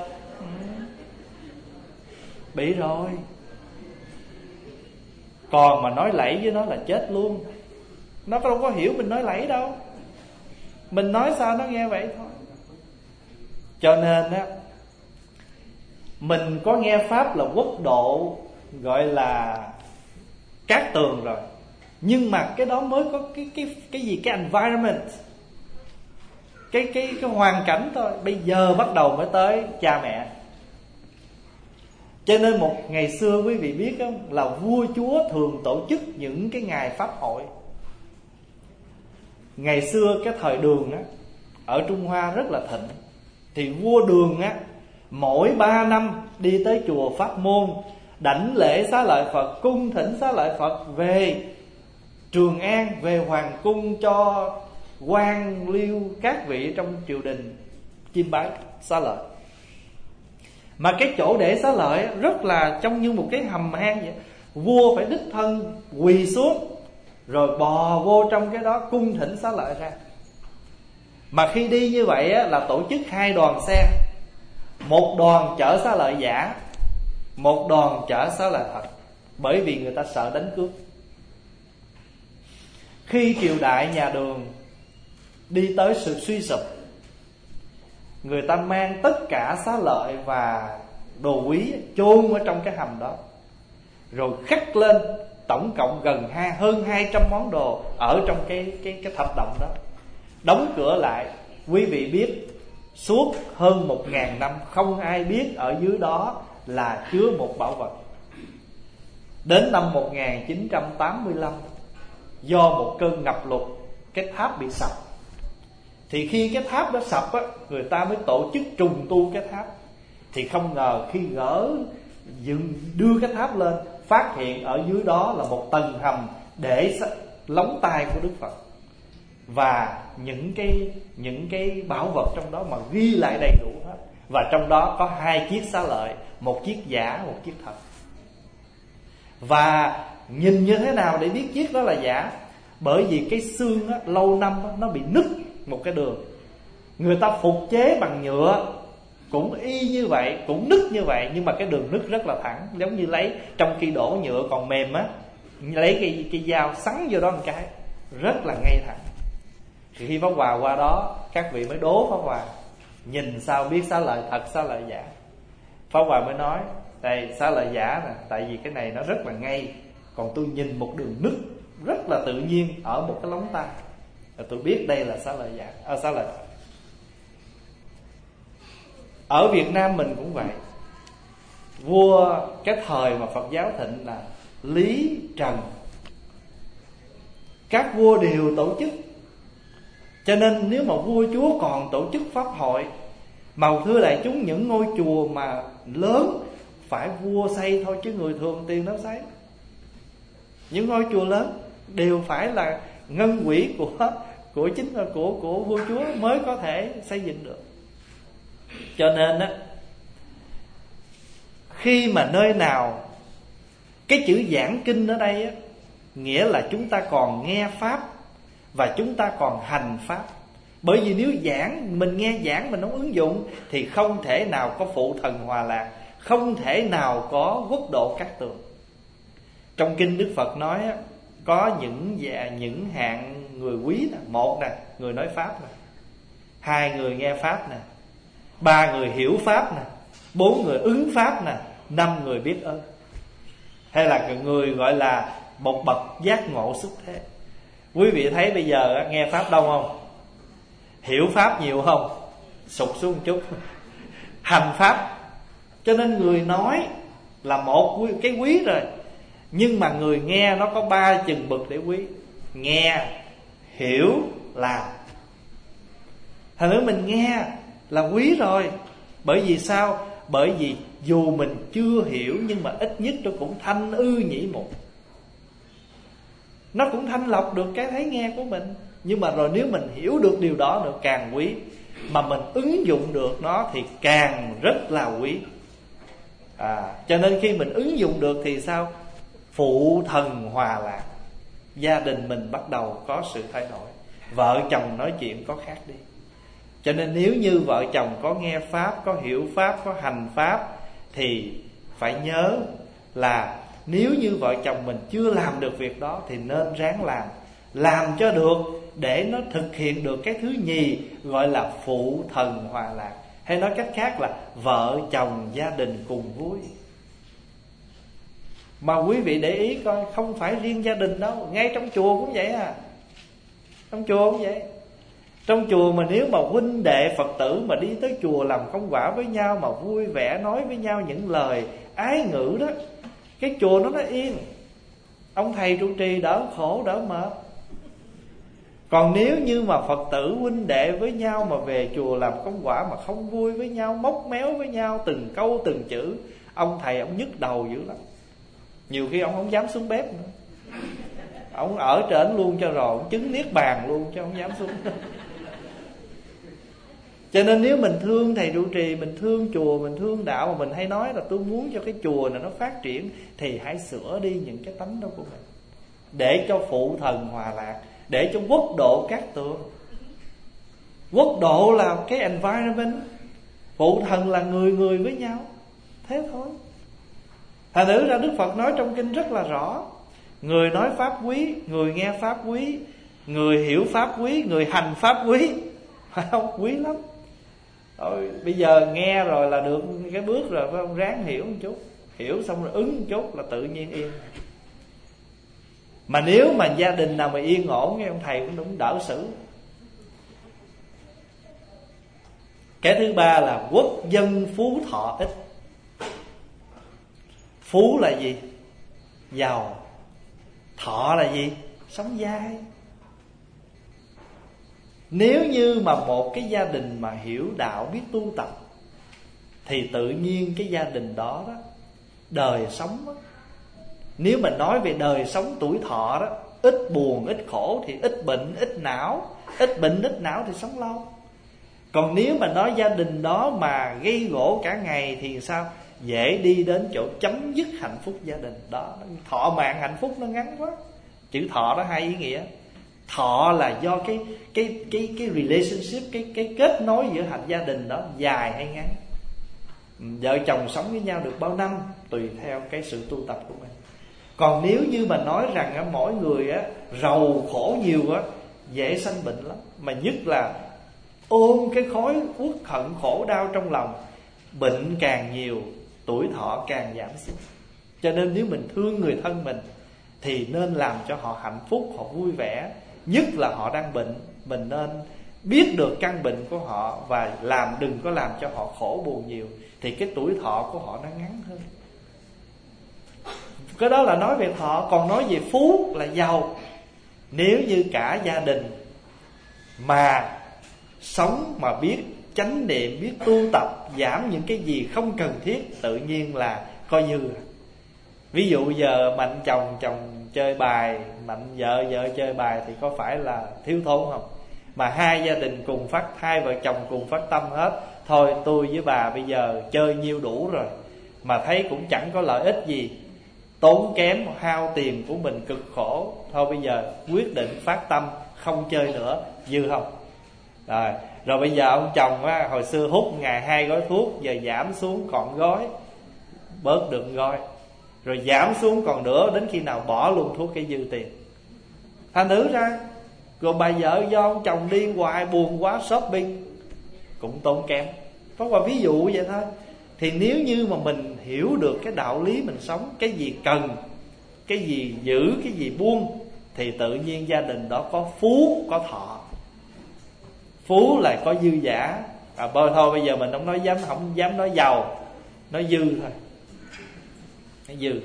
Bị rồi. Còn mà nói lẫy với nó là chết luôn. Nó đâu có hiểu mình nói lẫy đâu. Mình nói sao nó nghe vậy thôi. Cho nên á, mình có nghe pháp là quốc độ, gọi là cát tường rồi. Nhưng mà cái đó mới có cái cái cái gì cái environment, cái cái cái hoàn cảnh thôi. Bây giờ bắt đầu mới tới cha mẹ. Cho nên một ngày xưa quý vị biết không, là vua chúa thường tổ chức những cái ngày pháp hội. Ngày xưa cái thời Đường á, ở Trung Hoa rất là thịnh. Thì vua Đường á, mỗi ba năm đi tới chùa Pháp Môn, đảnh lễ xá lợi Phật, cung thỉnh xá lợi Phật về Trường An, về hoàng cung cho quan liêu các vị trong triều đình chiêm bái xá lợi. Mà cái chỗ để xá lợi rất là trông như một cái hầm hang vậy. Vua phải đích thân quỳ xuống rồi bò vô trong cái đó cung thỉnh xá lợi ra. Mà khi đi như vậy á, là tổ chức hai đoàn xe. Một đoàn chở xá lợi giả, một đoàn chở xá lợi thật. Bởi vì người ta sợ đánh cướp. Khi triều đại nhà Đường đi tới sự suy sụp, người ta mang tất cả xá lợi và đồ quý chôn ở trong cái hầm đó, rồi khắc lên tổng cộng gần hai, hơn hai trăm món đồ ở trong cái, cái, cái thạch động đó. Đóng cửa lại. Quý vị biết suốt hơn một ngàn năm không ai biết ở dưới đó là chứa một bảo vật. Đến năm một nghìn chín trăm tám mươi lăm, do một cơn ngập lụt, cái tháp bị sập. Thì khi cái tháp đó sập á, người ta mới tổ chức trùng tu cái tháp. Thì không ngờ khi gỡ dựng đưa cái tháp lên, phát hiện ở dưới đó là một tầng hầm để lóng tai của Đức Phật. Và những cái những cái bảo vật trong đó mà ghi lại đầy đủ hết. Và trong đó có hai chiếc xá lợi, một chiếc giả, một chiếc thật. Và nhìn như thế nào để biết chiếc đó là giả? Bởi vì cái xương á, lâu năm á, nó bị nứt một cái đường. Người ta phục chế bằng nhựa, cũng y như vậy, cũng nứt như vậy, nhưng mà cái đường nứt rất là thẳng, giống như lấy trong khi đổ nhựa còn mềm á, lấy cái cái dao sắn vô đó một cái rất là ngay thẳng. Thì khi Pháp Hòa qua đó, các vị mới đố Pháp Hòa, nhìn sao biết xá lợi thật xá lợi giả. Pháp Hòa mới nói, đây xá lợi giả nè, tại vì cái này nó rất là ngay, còn tôi nhìn một đường nứt rất là tự nhiên ở một cái lóng tay, tôi biết đây là xá lợi giả, à, xá lợi thật. Ở Việt Nam mình cũng vậy. Vua cái thời mà Phật giáo thịnh là Lý Trần, các vua đều tổ chức. Cho nên nếu mà vua chúa còn tổ chức pháp hội, mà thưa đại chúng, những ngôi chùa mà lớn phải vua xây thôi, chứ người thường tiền đâu xây. Những ngôi chùa lớn đều phải là ngân quỹ của của chính của của vua chúa mới có thể xây dựng được. Cho nên á, khi mà nơi nào cái chữ giảng kinh ở đây á, nghĩa là chúng ta còn nghe pháp và chúng ta còn hành pháp. Bởi vì nếu giảng, mình nghe giảng mình không ứng dụng thì không thể nào có phụ thần hòa lạc, không thể nào có quốc độ cát tường. Trong kinh Đức Phật nói á, có những những hạng người quý nè. Một nè, người nói pháp nè. Hai, người nghe pháp nè. Ba, người hiểu pháp nè. Bốn, người ứng pháp nè. Năm, người biết ơn. Hay là người gọi là một bậc giác ngộ xuất thế. Quý vị thấy bây giờ nghe pháp đông không? Hiểu pháp nhiều không? Sụt xuống một chút. Hành pháp. Cho nên người nói là một cái quý rồi, nhưng mà người nghe nó có ba chừng bậc để quý. Nghe, hiểu, làm. Thành nữa mình nghe là quý rồi. Bởi vì sao? Bởi vì dù mình chưa hiểu, nhưng mà ít nhất nó cũng thanh ư nhĩ mục, nó cũng thanh lọc được cái thấy nghe của mình. Nhưng mà rồi nếu mình hiểu được điều đó nữa càng quý, mà mình ứng dụng được nó thì càng rất là quý. à, Cho nên khi mình ứng dụng được thì sao? Phụ thần hòa lạc, gia đình mình bắt đầu có sự thay đổi. Vợ chồng nói chuyện có khác đi. Cho nên nếu như vợ chồng có nghe pháp, có hiểu pháp, có hành pháp, thì phải nhớ là nếu như vợ chồng mình chưa làm được việc đó thì nên ráng làm. Làm cho được để nó thực hiện được cái thứ nhì, gọi là phụ thần hòa lạc. Hay nói cách khác là vợ chồng gia đình cùng vui. Mà quý vị để ý coi, không phải riêng gia đình đâu, ngay trong chùa cũng vậy à. Trong chùa cũng vậy. Trong chùa mà nếu mà huynh đệ Phật tử mà đi tới chùa làm công quả với nhau, mà vui vẻ nói với nhau những lời ái ngữ đó, cái chùa nó nó yên. Ông thầy trụ trì đỡ khổ đỡ mệt. Còn nếu như mà Phật tử huynh đệ với nhau mà về chùa làm công quả mà không vui với nhau, móc méo với nhau từng câu từng chữ, ông thầy ông nhức đầu dữ lắm. Nhiều khi ông không dám xuống bếp nữa, ông ở trển luôn cho rồi, ông chứng niết bàn luôn chứ không dám xuống. Cho nên nếu mình thương thầy trụ trì, mình thương chùa, mình thương đạo, mà mình hay nói là tôi muốn cho cái chùa này nó phát triển, thì hãy sửa đi những cái tánh đó của mình, để cho phụ thần hòa lạc, để cho quốc độ cát tường. Quốc độ là cái environment, phụ thần là người người với nhau. Thế thôi. Thành thử ra Đức Phật nói trong kinh rất là rõ, người nói pháp quý, người nghe pháp quý, người hiểu pháp quý, người hành pháp quý. Phải không? Quý lắm. Rồi, bây giờ nghe rồi là được cái bước rồi, phải không? Ráng hiểu một chút, hiểu xong rồi ứng một chút là tự nhiên yên. Mà nếu mà gia đình nào mà yên ổn, cái ông thầy cũng đúng đỡ xử. Cái thứ ba là quốc dân phú thọ ích. Phú là gì? Giàu. Thọ là gì? Sống dai. Nếu như mà một cái gia đình mà hiểu đạo, biết tu tập, thì tự nhiên cái gia đình đó, đó đời sống đó, nếu mà nói về đời sống tuổi thọ đó, ít buồn, ít khổ, thì ít bệnh, ít não. Ít bệnh, ít não thì sống lâu. Còn nếu mà nói gia đình đó mà gây gổ cả ngày thì sao? Dễ đi đến chỗ chấm dứt hạnh phúc gia đình đó. Thọ mạng hạnh phúc nó ngắn quá. Chữ thọ đó hai ý nghĩa. Thọ là do cái cái cái cái relationship, cái cái kết nối giữa hạnh gia đình đó dài hay ngắn. vợ chồng sống với nhau được bao năm, tùy theo cái sự tu tập của mình. Còn nếu như mà nói rằng á, mỗi người á, rầu khổ nhiều á, dễ sanh bệnh lắm. Mà nhất là ôm cái khối uất hận khổ đau trong lòng, bệnh càng nhiều, tuổi thọ càng giảm xuống. Cho nên nếu mình thương người thân mình thì nên làm cho họ hạnh phúc, họ vui vẻ. Nhất là họ đang bệnh, mình nên biết được căn bệnh của họ và làm đừng có làm cho họ khổ buồn nhiều, thì cái tuổi thọ của họ nó ngắn hơn. Cái đó là nói về thọ. Còn nói về phú là giàu. Nếu như cả gia đình mà sống mà biết chánh niệm, biết tu tập, giảm những cái gì không cần thiết, tự nhiên là coi như. Ví dụ giờ mạnh chồng chồng chơi bài, mạnh vợ vợ chơi bài, thì có phải là thiếu thốn không? Mà hai gia đình cùng phát, hai vợ chồng cùng phát tâm hết, thôi tôi với bà bây giờ chơi nhiêu đủ rồi, mà thấy cũng chẳng có lợi ích gì, tốn kém hao tiền của mình cực khổ, thôi bây giờ quyết định phát tâm không chơi nữa, dư không? Rồi, rồi bây giờ ông chồng á, hồi xưa hút ngày hai gói thuốc, giờ giảm xuống còn gói, bớt được gói, rồi giảm xuống còn nữa, đến khi nào bỏ luôn thuốc cái dư tiền. Thành thử ra rồi bà vợ do ông chồng đi hoài buồn quá, shopping cũng tốn kém. Có qua ví dụ vậy thôi. Thì nếu như mà mình hiểu được cái đạo lý mình sống, cái gì cần, cái gì giữ, cái gì buông, thì tự nhiên gia đình đó có phú, có thọ. Phú là có dư giả. À, thôi bây giờ mình không nói dám, không dám nói giàu, nói dư thôi. Nói dư.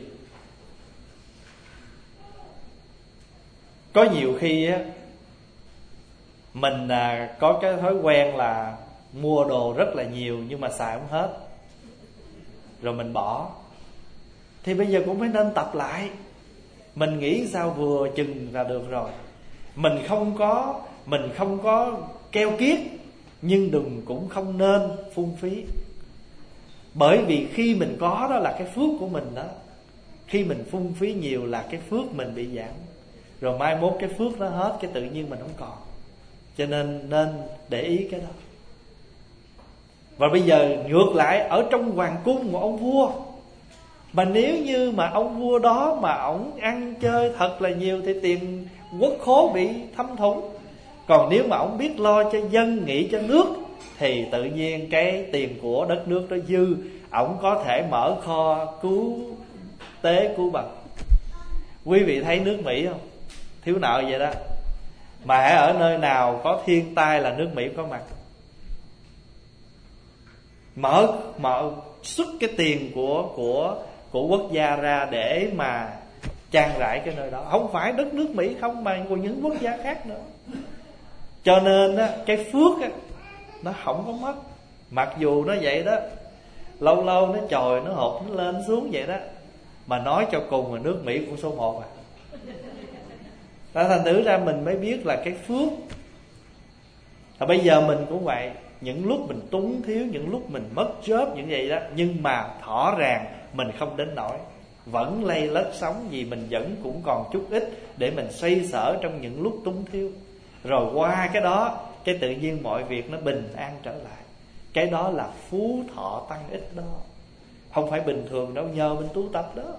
Có nhiều khi á, mình à, có cái thói quen là mua đồ rất là nhiều nhưng mà xài không hết, rồi mình bỏ. Thì bây giờ cũng phải nên tập lại. Mình nghĩ sao vừa chừng là được rồi. Mình không có Mình không có keo kiết, nhưng đừng cũng không nên phung phí. Bởi vì khi mình có đó là cái phước của mình đó. Khi mình phung phí nhiều là cái phước mình bị giảm. Rồi mai mốt cái phước nó hết, cái tự nhiên mình không còn. Cho nên nên để ý cái đó. Và bây giờ ngược lại, ở trong hoàng cung một ông vua, mà nếu như mà ông vua đó mà ổng ăn chơi thật là nhiều thì tiền quốc khố bị thâm thủng. Còn nếu mà ổng biết lo cho dân, nghĩ cho nước, thì tự nhiên cái tiền của đất nước đó dư, ổng có thể mở kho cứu tế cứu bậc. Quý vị thấy nước Mỹ không? Thiếu nợ vậy đó. Mà ở nơi nào có thiên tai là nước Mỹ có mặt. Mở mở xuất cái tiền của của của quốc gia ra để mà trang trải cái nơi đó. Không phải đất nước Mỹ không, mà còn những quốc gia khác nữa. Cho nên á, cái phước á, nó không có mất. Mặc dù nó vậy đó, lâu lâu nó trồi, nó hụt, nó lên xuống vậy đó, mà nói cho cùng là nước Mỹ cũng số một à. Thành thử ra mình mới biết là cái phước. Và bây giờ mình cũng vậy. Những lúc mình túng thiếu, những lúc mình mất job, những vậy đó, nhưng mà rõ ràng mình không đến nỗi, vẫn lây lất sống, vì mình vẫn cũng còn chút ít để mình xoay sở trong những lúc túng thiếu. Rồi qua cái đó, cái tự nhiên mọi việc nó bình an trở lại. Cái đó là phú thọ tăng ích đó. Không phải bình thường đâu, nhờ mình tu tập đó.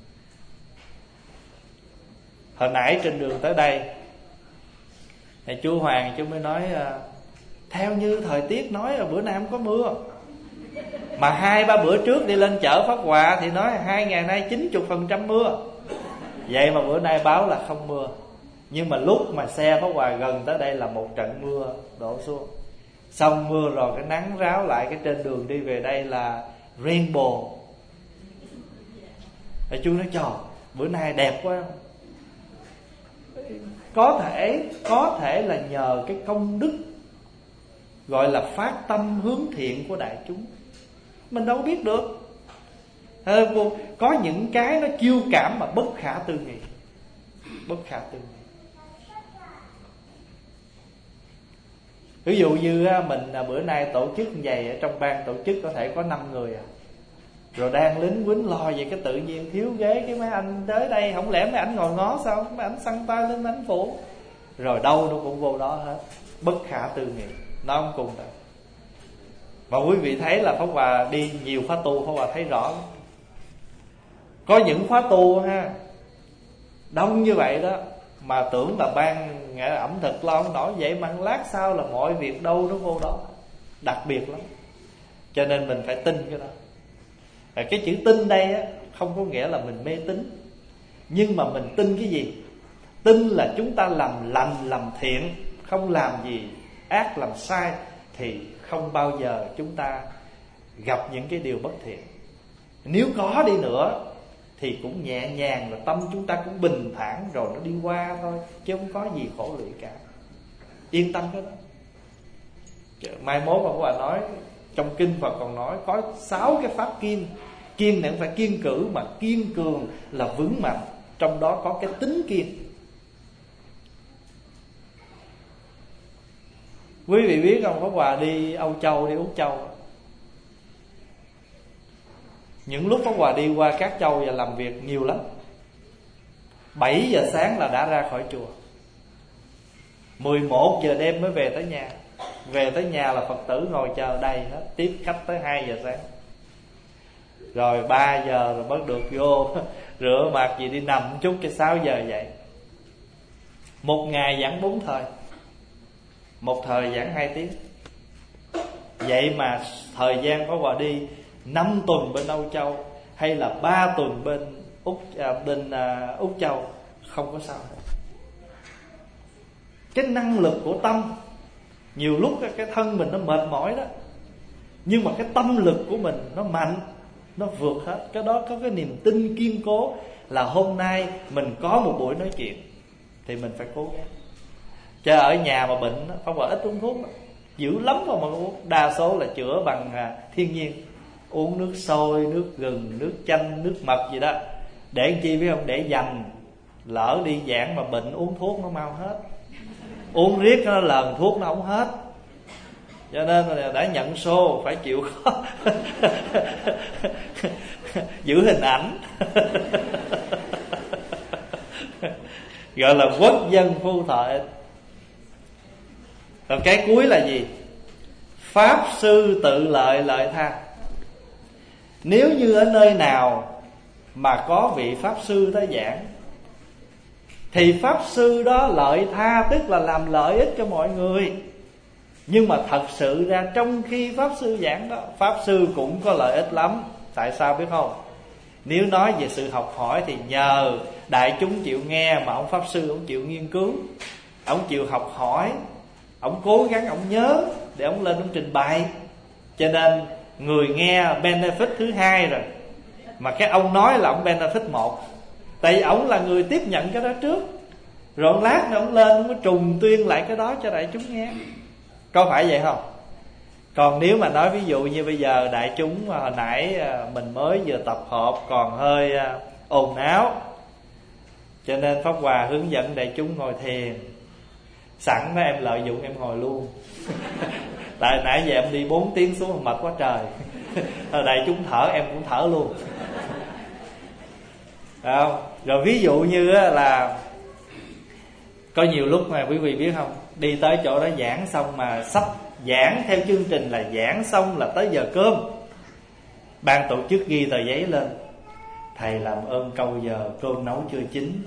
Hồi nãy trên đường tới đây, thì chú Hoàng chú mới nói, theo như thời tiết nói là bữa nay không có mưa. Mà hai ba bữa trước đi lên chợ Pháp Hòa thì nói hai ngày nay chín mươi phần trăm mưa. Vậy mà bữa nay báo là không mưa. Nhưng mà lúc mà xe Pháp Hòa gần tới đây là một trận mưa đổ xuống. Xong mưa rồi cái nắng ráo lại, cái trên đường đi về đây là rainbow. Rồi chú nói trời, bữa nay đẹp quá. Có thể Có thể là nhờ cái công đức gọi là phát tâm hướng thiện của đại chúng. Mình đâu biết được. Có những cái nó chiêu cảm mà bất khả tư nghị. Bất khả tư nghị. Ví dụ như mình bữa nay tổ chức như vậy, ở trong ban tổ chức có thể có năm người à. Rồi đang lính quýnh lo vậy, cái tự nhiên thiếu ghế, cái mấy anh tới đây, không lẽ mấy anh ngồi ngó sao? Mấy anh xăng tay lên mấy anh phụ. Rồi đâu nó cũng vô đó hết. Bất khả tư nghị. Nó không cùng đâu. Mà quý vị thấy là Pháp Hòa đi nhiều khóa tu, Pháp Hòa thấy rõ. Có những khóa tu ha, đông như vậy đó, mà tưởng là ban nghệ ẩm thực lo không nổi, vậy mà lát sau là mọi việc đâu nó vô đó. Đặc biệt lắm. Cho nên mình phải tin cái đó. Cái chữ tin đây á, không có nghĩa là mình mê tín, nhưng mà mình tin cái gì? Tin là chúng ta làm lành, làm thiện, không làm gì ác, làm sai, thì không bao giờ chúng ta gặp những cái điều bất thiện. Nếu có đi nữa thì cũng nhẹ nhàng, và tâm chúng ta cũng bình thản, rồi nó đi qua thôi, chứ không có gì khổ lụy cả. Yên tâm cái đó. Mai mốt ông bà nói, trong kinh Phật còn nói có sáu cái pháp kiên. Kiên này không phải kiên cử, mà kiên cường là vững mạnh. Trong đó có cái tính kiên. Quý vị biết không, Pháp Hòa đi Âu Châu, đi Úc Châu, những lúc Pháp Hòa đi qua các châu và làm việc nhiều lắm. Bảy giờ sáng là đã ra khỏi chùa, mười một giờ đêm mới về tới nhà. Về tới nhà là Phật tử ngồi chờ đầy hết, tiếp khách tới hai giờ sáng. Rồi ba giờ rồi mới được vô rửa mặt gì đi nằm một chút cho sáu giờ dậy. Một ngày giảng bốn thời, một thời giảng hai tiếng. Vậy mà thời gian Pháp Hòa đi năm tuần bên Âu Châu, hay là ba tuần bên Úc, à, bên à, Úc Châu, không có sao hết. Cái năng lực của tâm, nhiều lúc cái thân mình nó mệt mỏi đó, nhưng mà cái tâm lực của mình nó mạnh, nó vượt hết. Cái đó có cái niềm tin kiên cố là hôm nay mình có một buổi nói chuyện thì mình phải cố gắng. Chứ ở nhà mà bệnh Pháp Hòa ít uống thuốc đó. Dữ lắm mà mà uống. Đa số là chữa bằng à, thiên nhiên. Uống nước sôi, nước gừng, nước chanh, nước mật gì đó. Để làm chi biết không? Để dành. Lỡ đi giảng mà bệnh uống thuốc nó mau hết. Uống riết nó lần thuốc nó không hết. Cho nên là đã nhận xô phải chịu khó giữ hình ảnh. Gọi là quốc dân phu thọ ích. Còn cái cuối là gì? Pháp sư tự lợi lợi tha. Nếu như ở nơi nào mà có vị Pháp sư tới giảng, thì Pháp sư đó lợi tha, tức là làm lợi ích cho mọi người. Nhưng mà thật sự ra trong khi Pháp sư giảng đó, Pháp sư cũng có lợi ích lắm. Tại sao biết không? Nếu nói về sự học hỏi thì nhờ đại chúng chịu nghe, mà ông Pháp sư ông chịu nghiên cứu, ông chịu học hỏi, ông cố gắng ông nhớ để ông lên ông trình bày. Cho nên người nghe benefit thứ hai rồi, mà cái ông nói là ông benefit một. Tại vì ông là người tiếp nhận cái đó trước, rồi ông lát nữa ông lên ông có trùng tuyên lại cái đó cho đại chúng nghe. Có phải vậy không? Còn nếu mà nói ví dụ như bây giờ đại chúng hồi nãy mình mới vừa tập hợp còn hơi ồn áo, cho nên Pháp Hòa hướng dẫn đại chúng ngồi thiền. Sẵn đó em lợi dụng em ngồi luôn. Tại nãy giờ em đi bốn tiếng xuống mệt quá trời. Đại chúng thở em cũng thở luôn. Không? Rồi ví dụ như là có nhiều lúc mà quý vị biết không, đi tới chỗ đó giảng xong mà sắp giảng theo chương trình là giảng xong là tới giờ cơm, ban tổ chức ghi tờ giấy lên: thầy làm ơn câu giờ cơm nấu chưa chín.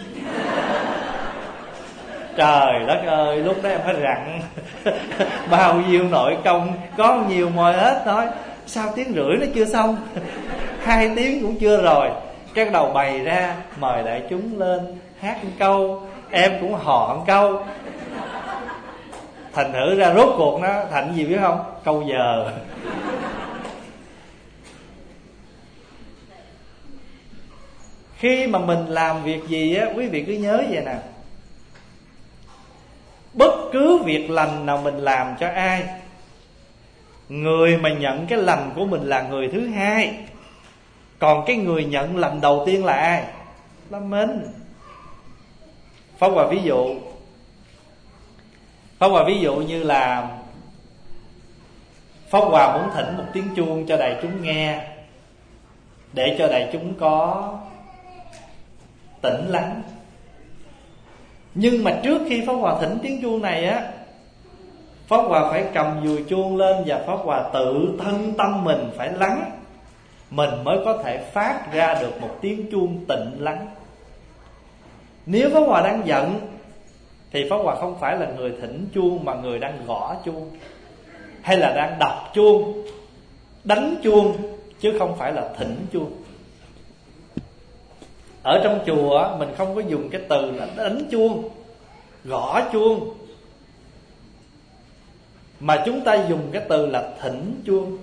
Trời đất ơi, lúc đó em phải rặn bao nhiêu nội công, có nhiều mồi hết. Nói sao tiếng rưỡi nó chưa xong, hai tiếng cũng chưa rồi. Cái đầu bày ra mời đại chúng lên hát một câu, em cũng hò một câu. Thành thử ra rốt cuộc nó thành gì biết không? Câu giờ. Khi mà mình làm việc gì á, quý vị cứ nhớ vậy nè, bất cứ việc lành nào mình làm cho ai, người mà nhận cái lành của mình là người thứ hai. Còn cái người nhận lành đầu tiên là ai? Là mình. Pháp Hòa ví dụ Pháp Hòa ví dụ như là Pháp Hòa muốn thỉnh một tiếng chuông cho đại chúng nghe, để cho đại chúng có tĩnh lắng. Nhưng mà trước khi Pháp Hòa thỉnh tiếng chuông này á, Pháp Hòa phải cầm dùi chuông lên và Pháp Hòa tự thân tâm mình phải lắng, mình mới có thể phát ra được một tiếng chuông tịnh lắng. Nếu Pháp Hòa đang giận thì Pháp Hòa không phải là người thỉnh chuông, mà người đang gõ chuông, hay là đang đập chuông, đánh chuông, chứ không phải là thỉnh chuông. Ở trong chùa mình không có dùng cái từ là đánh chuông, gõ chuông, mà chúng ta dùng cái từ là thỉnh chuông.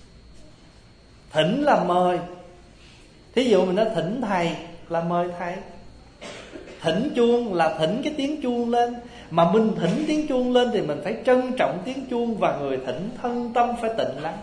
Thỉnh là mời. Thí dụ mình nói thỉnh thầy là mời thầy. Thỉnh chuông là thỉnh cái tiếng chuông lên. Mà mình thỉnh tiếng chuông lên thì mình phải trân trọng tiếng chuông, và người thỉnh thân tâm phải tịnh lắng.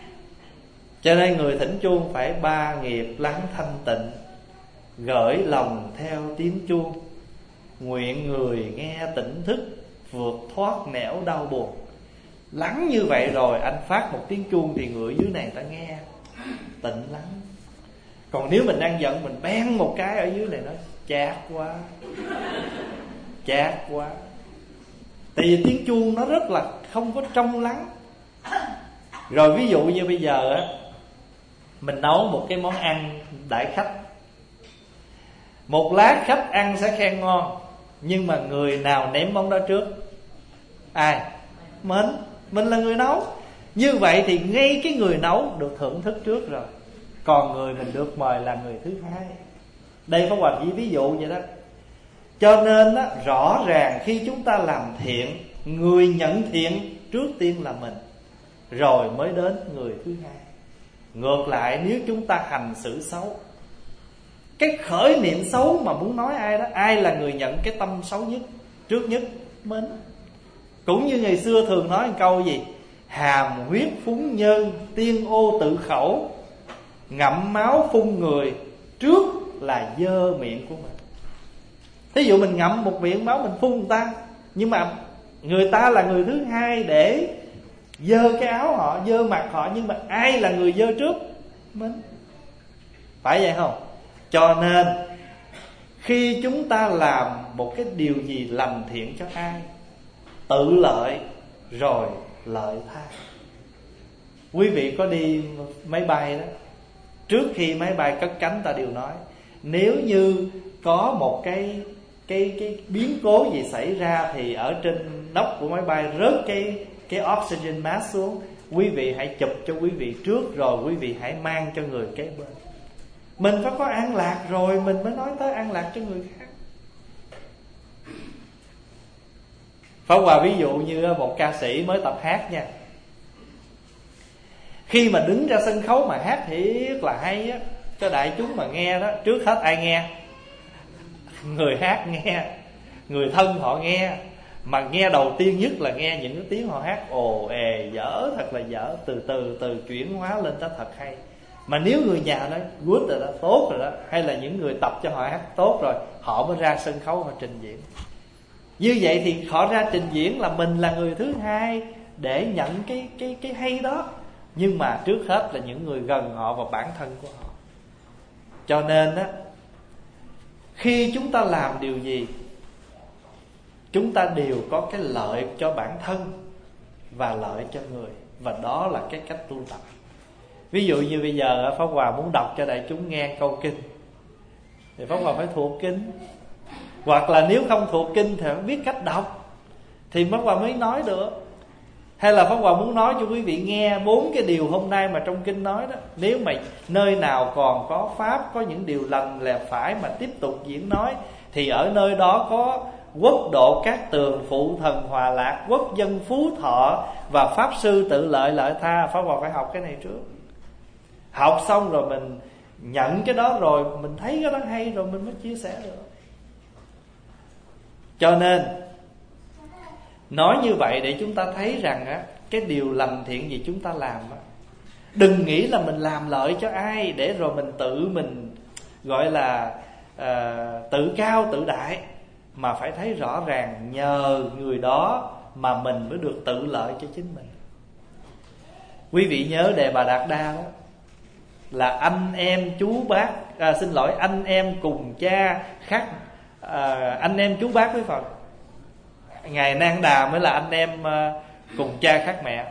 Cho nên người thỉnh chuông phải ba nghiệp lắng thanh tịnh, gửi lòng theo tiếng chuông, nguyện người nghe tỉnh thức, vượt thoát nẻo đau buồn. Lắng như vậy rồi anh phát một tiếng chuông thì người dưới này ta nghe tịnh lắng. Còn nếu mình đang giận, mình bén một cái ở dưới này nói chát quá, chát quá. Tại vì tiếng chuông nó rất là không có trong lắng. Rồi ví dụ như bây giờ á, mình nấu một cái món ăn đãi khách, một lát khách ăn sẽ khen ngon, nhưng mà người nào ném món đó trước? Ai? Mình. Mình là người nấu. Như vậy thì ngay cái người nấu được thưởng thức trước rồi, còn người mình được mời là người thứ hai. Đây có Hòa chỉ ví dụ vậy đó. Cho nên đó, rõ ràng khi chúng ta làm thiện, người nhận thiện trước tiên là mình, rồi mới đến người thứ hai. Ngược lại, nếu chúng ta hành xử xấu, cái khởi niệm xấu mà muốn nói ai đó, ai là người nhận cái tâm xấu nhất, trước nhất? Mình. Cũng như ngày xưa thường nói một câu gì? Hàm huyết phúng nhân, tiên ô tự khẩu, ngậm máu phun người, trước là dơ miệng của mình. Thí dụ mình ngậm một miệng máu mình phun người ta, nhưng mà người ta là người thứ hai để dơ cái áo họ, dơ mặt họ, nhưng mà ai là người dơ trước? Mình. Phải vậy không? Cho nên khi chúng ta làm một cái điều gì lành thiện cho ai, tự lợi rồi lợi tha. Quý vị có đi máy bay đó, trước khi máy bay cất cánh ta đều nói, nếu như có một cái cái cái biến cố gì xảy ra thì ở trên nóc của máy bay rớt cái cái oxygen mask xuống, quý vị hãy chụp cho quý vị trước, rồi quý vị hãy mang cho người kế bên. Mình phải có an lạc rồi mình mới nói tới an lạc cho người khác. Pháp Hòa ví dụ như một ca sĩ mới tập hát nha, khi mà đứng ra sân khấu mà hát thiệt là hay á, cho đại chúng mà nghe đó, trước hết ai nghe? Người hát nghe, người thân họ nghe. Mà nghe đầu tiên nhất là nghe những cái tiếng họ hát ồ ề dở, thật là dở, từ từ từ chuyển hóa lên tới thật hay. Mà nếu người nhà nói good rồi đó, tốt rồi đó, hay là những người tập cho họ hát tốt rồi, họ mới ra sân khấu họ trình diễn. Như vậy thì họ ra trình diễn là mình là người thứ hai để nhận cái cái cái hay đó. Nhưng mà trước hết là những người gần họ và bản thân của họ. Cho nên á, khi chúng ta làm điều gì, chúng ta đều có cái lợi cho bản thân và lợi cho người. Và đó là cái cách tu tập. Ví dụ như bây giờ Pháp Hòa muốn đọc cho đại chúng nghe câu kinh, thì Pháp Hòa phải thuộc kinh. Hoặc là nếu không thuộc kinh thì không biết cách đọc, thì Pháp Hòa mới nói được. Hay là Pháp Hòa muốn nói cho quý vị nghe bốn cái điều hôm nay mà trong kinh nói đó. Nếu mà nơi nào còn có pháp, có những điều lành lẽ phải mà tiếp tục diễn nói, thì ở nơi đó có quốc độ các tường, phụ thần hòa lạc, quốc dân phú thọ, và pháp sư tự lợi lợi tha. Pháp Hòa phải học cái này trước. Học xong rồi mình nhận cái đó, rồi mình thấy cái đó hay rồi mình mới chia sẻ được. Cho nên nói như vậy để chúng ta thấy rằng á, cái điều lành thiện gì chúng ta làm á, đừng nghĩ là mình làm lợi cho ai để rồi mình tự mình gọi là uh, tự cao tự đại, mà phải thấy rõ ràng nhờ người đó mà mình mới được tự lợi cho chính mình. Quý vị nhớ Đề Bà Đạt Đa đó, là anh em chú bác, à, xin lỗi anh em cùng cha khác, à, anh em chú bác với Phật. Ngài Nang Đà mới là anh em uh, cùng cha khác mẹ,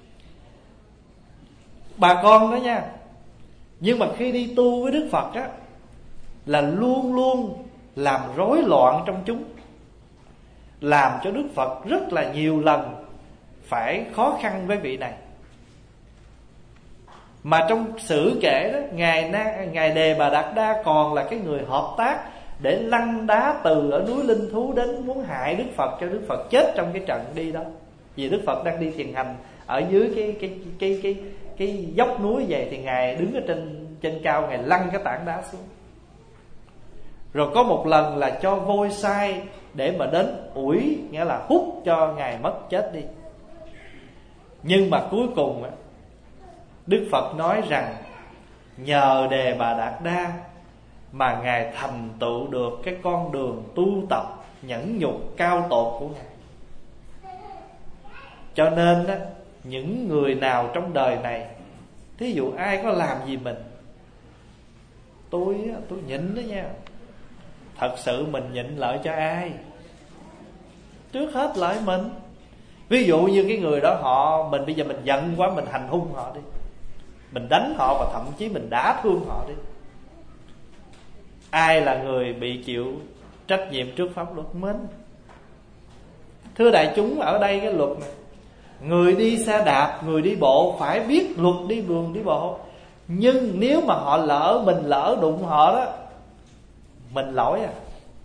bà con đó nha. Nhưng mà khi đi tu với Đức Phật á, là luôn luôn làm rối loạn trong chúng, làm cho Đức Phật rất là nhiều lần phải khó khăn với vị này. Mà trong sử kể đó, Ngài, Ngài Đề Bà Đạt Đa còn là cái người hợp tác để lăn đá từ ở núi Linh Thú đến muốn hại Đức Phật, cho Đức Phật chết trong cái trận đi đó. Vì Đức Phật đang đi thiền hành ở dưới cái cái cái cái cái, cái dốc núi vậy, thì Ngài đứng ở trên trên cao, Ngài lăn cái tảng đá xuống. Rồi có một lần là cho vôi sai để mà đến ủi, nghĩa là hút cho Ngài mất chết đi. Nhưng mà cuối cùng Đức Phật nói rằng nhờ Đề Bà Đạt Đa mà Ngài thành tựu được cái con đường tu tập nhẫn nhục cao tột của Ngài. Cho nên đó, những người nào trong đời này, thí dụ ai có làm gì mình, Tôi tôi nhịn đó nha. Thật sự mình nhịn lợi cho ai? Trước hết lợi mình. Ví dụ như cái người đó họ, mình bây giờ mình giận quá, mình hành hung họ đi, mình đánh họ và thậm chí mình đả thương họ đi. Ai là người bị chịu trách nhiệm trước pháp luật? Mình. Thưa đại chúng, ở đây cái luật này, người đi xe đạp, người đi bộ phải biết luật đi đường đi bộ. Nhưng nếu mà họ lỡ, mình lỡ đụng họ đó, mình lỗi à.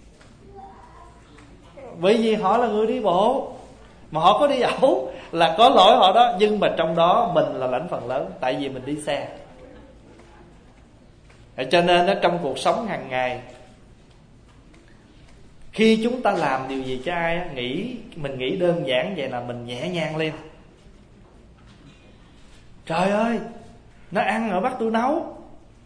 Bởi vì họ là người đi bộ, mà họ có đi ẩu là có lỗi họ đó. Nhưng mà trong đó mình là lãnh phần lớn, tại vì mình đi xe. Cho nên đó, trong cuộc sống hàng ngày, khi chúng ta làm điều gì cho ai á, nghĩ mình nghĩ đơn giản vậy là mình nhẹ nhàng lên. Trời ơi, nó ăn ở bắt tôi nấu,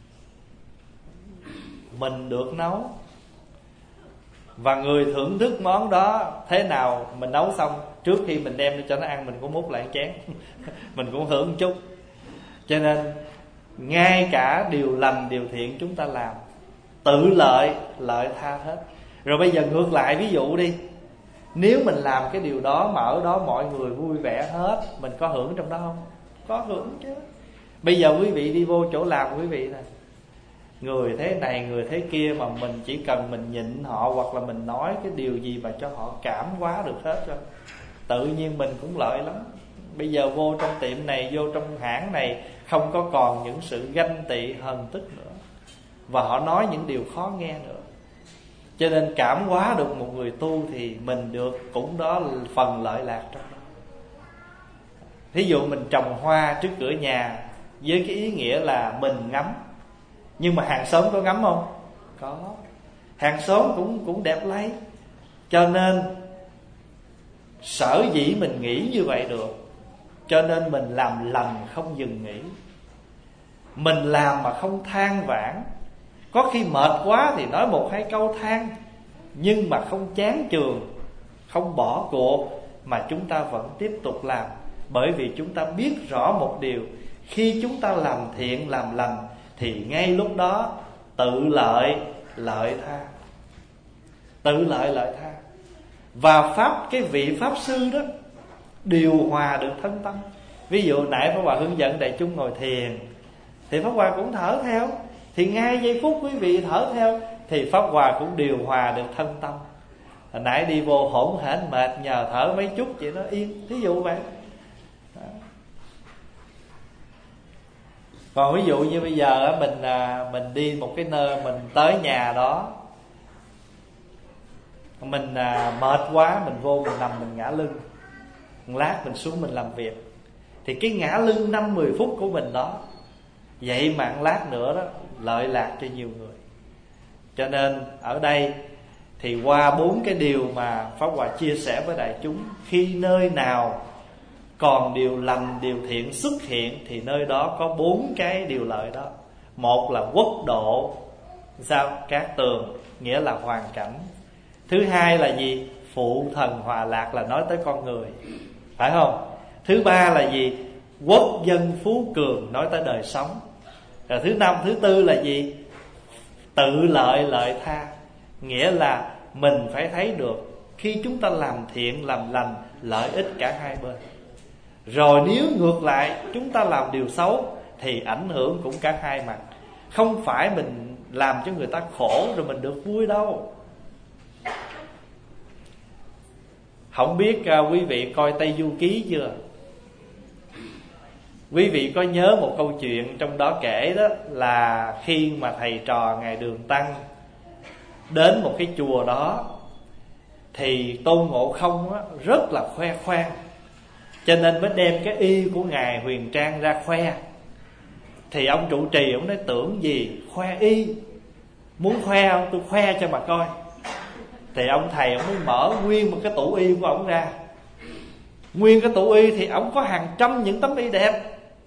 mình được nấu, và người thưởng thức món đó thế nào mình nấu xong, trước khi mình đem cho nó ăn, mình cũng múc lại chén mình cũng hưởng một chút. Cho nên ngay cả điều lành, điều thiện chúng ta làm, tự lợi, lợi tha hết. Rồi bây giờ ngược lại, ví dụ đi, nếu mình làm cái điều đó mà ở đó mọi người vui vẻ hết, mình có hưởng trong đó không? Có hưởng chứ. Bây giờ quý vị đi vô chỗ làm quý vị nè, người thế này người thế kia, mà mình chỉ cần mình nhịn họ, hoặc là mình nói cái điều gì mà cho họ cảm hóa được hết rồi, tự nhiên mình cũng lợi lắm. Bây giờ vô trong tiệm này, vô trong hãng này, không có còn những sự ganh tị hờn tức nữa, và họ nói những điều khó nghe nữa. Cho nên cảm hóa được một người tu thì mình được cũng đó là phần lợi lạc trong đó. Thí dụ mình trồng hoa trước cửa nhà với cái ý nghĩa là mình ngắm, nhưng mà hàng xóm có ngắm không? Có. Hàng xóm cũng cũng đẹp lấy. Cho nên sở dĩ mình nghĩ như vậy được, cho nên mình làm lành không dừng nghỉ. Mình làm mà không than vãn. Có khi mệt quá thì nói một hai câu than, nhưng mà không chán chường, không bỏ cuộc, mà chúng ta vẫn tiếp tục làm. Bởi vì chúng ta biết rõ một điều, khi chúng ta làm thiện, làm lành, thì ngay lúc đó tự lợi, lợi tha. Tự lợi, lợi tha. Và pháp, cái vị Pháp Sư đó điều hòa được thân tâm. Ví dụ nãy Pháp Hòa hướng dẫn đại chúng ngồi thiền, thì Pháp Hòa cũng thở theo. Thì ngay giây phút quý vị thở theo, thì Pháp Hòa cũng điều hòa được thân tâm. Hồi nãy đi vô hỗn hển mệt, nhờ thở mấy chút vậy nó yên. Thí dụ vậy. Còn ví dụ như bây giờ mình mình đi một cái nơi, mình tới nhà đó, mình mệt quá, mình vô mình nằm mình ngã lưng, một lát mình xuống mình làm việc, thì cái ngã lưng năm mười phút của mình đó, vậy mà một lát nữa đó lợi lạc cho nhiều người. Cho nên ở đây thì qua bốn cái điều mà Pháp Hòa chia sẻ với đại chúng, khi nơi nào còn điều lành, điều thiện xuất hiện, thì nơi đó có bốn cái điều lợi đó. Một là quốc độ, sao? Cát tường, nghĩa là hoàn cảnh. Thứ hai là gì? Phụ thần hòa lạc, là nói tới con người, phải không? Thứ ba là gì? Quốc dân phú cường, nói tới đời sống. Rồi thứ năm, thứ tư là gì? Tự lợi, lợi tha, nghĩa là mình phải thấy được khi chúng ta làm thiện, làm lành, lợi ích cả hai bên. Rồi nếu ngược lại chúng ta làm điều xấu thì ảnh hưởng cũng cả hai mặt. Không phải mình làm cho người ta khổ rồi mình được vui đâu. Không biết uh, quý vị coi Tây Du Ký chưa? Quý vị có nhớ một câu chuyện trong đó kể đó là khi mà thầy trò Ngài Đường Tăng đến một cái chùa đó thì Tôn Ngộ Không á, rất là khoe khoang, cho nên mới đem cái y của Ngài Huyền Trang ra khoe. Thì ông trụ trì ông nói tưởng gì khoe y, muốn khoe không tôi khoe cho mà coi. Thì ông thầy ông mới mở nguyên một cái tủ y của ông ra. Nguyên cái tủ y thì ông có hàng trăm những tấm y đẹp.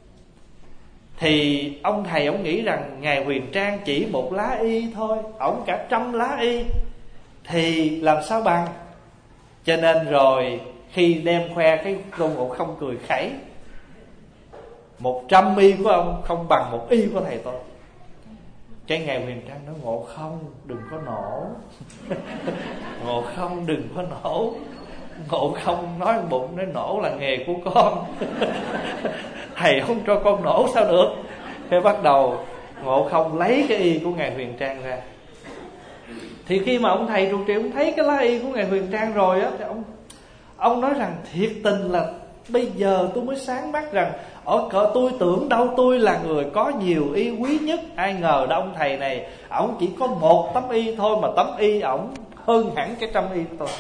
Thì ông thầy ông nghĩ rằng Ngài Huyền Trang chỉ một lá y thôi, ổng cả trăm lá y thì làm sao bằng. Cho nên rồi khi đem khoe cái Tôn Ngộ Không cười khẩy. Một trăm y của ông không bằng một y của thầy tôi. Cái Ngài Huyền Trang nói Ngộ Không đừng có nổ. Ngộ Không đừng có nổ. Ngộ Không nói bụng nói nổ là nghề của con. Thầy không cho con nổ sao được. Thế bắt đầu Ngộ Không lấy cái y của Ngài Huyền Trang ra. Thì khi mà ông thầy trụ trì ông thấy cái lá y của Ngài Huyền Trang rồi á, thì ông ông nói rằng thiệt tình là bây giờ tôi mới sáng mắt rằng ở cỡ tôi tưởng đâu tôi là người có nhiều y quý nhất. Ai ngờ đâu ông thầy này ổng chỉ có một tấm y thôi, mà tấm y ổng hơn hẳn cái trăm y của tôi.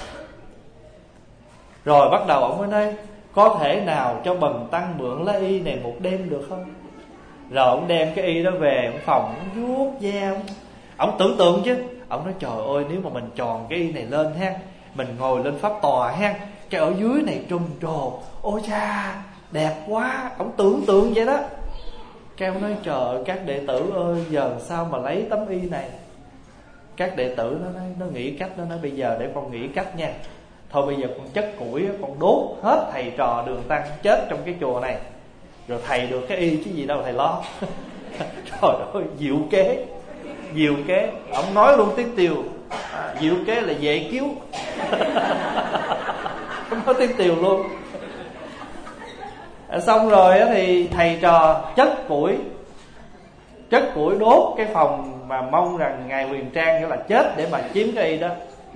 Rồi bắt đầu ổng mới nói có thể nào cho Bần Tăng mượn lá y này một đêm được không? Rồi ổng đem cái y đó về ổng phòng, ổng vuốt da, ổng tưởng tượng chứ. Ổng nói trời ơi nếu mà mình tròn cái y này lên ha, mình ngồi lên pháp tòa ha, cái ở dưới này trùm trồ, ôi cha đẹp quá. Ổng tưởng tượng vậy đó. Cái ông nói trời ơi các đệ tử ơi, giờ sao mà lấy tấm y này. Các đệ tử nó nói, nó nghĩ cách, nó nói bây giờ để con nghĩ cách nha. Thôi bây giờ con chất củi, con đốt hết thầy trò Đường Tăng chết trong cái chùa này, rồi thầy được cái y chứ gì đâu thầy lo. Trời ơi diệu kế, diệu kế. Ông nói luôn tiếng Tiều, à, diệu kế là về cứu. Ông nói tiếng Tiều luôn. À, xong rồi thì thầy trò chất củi, chất củi đốt cái phòng mà mong rằng Ngài Huyền Trang là chết để mà chiếm cái y đó.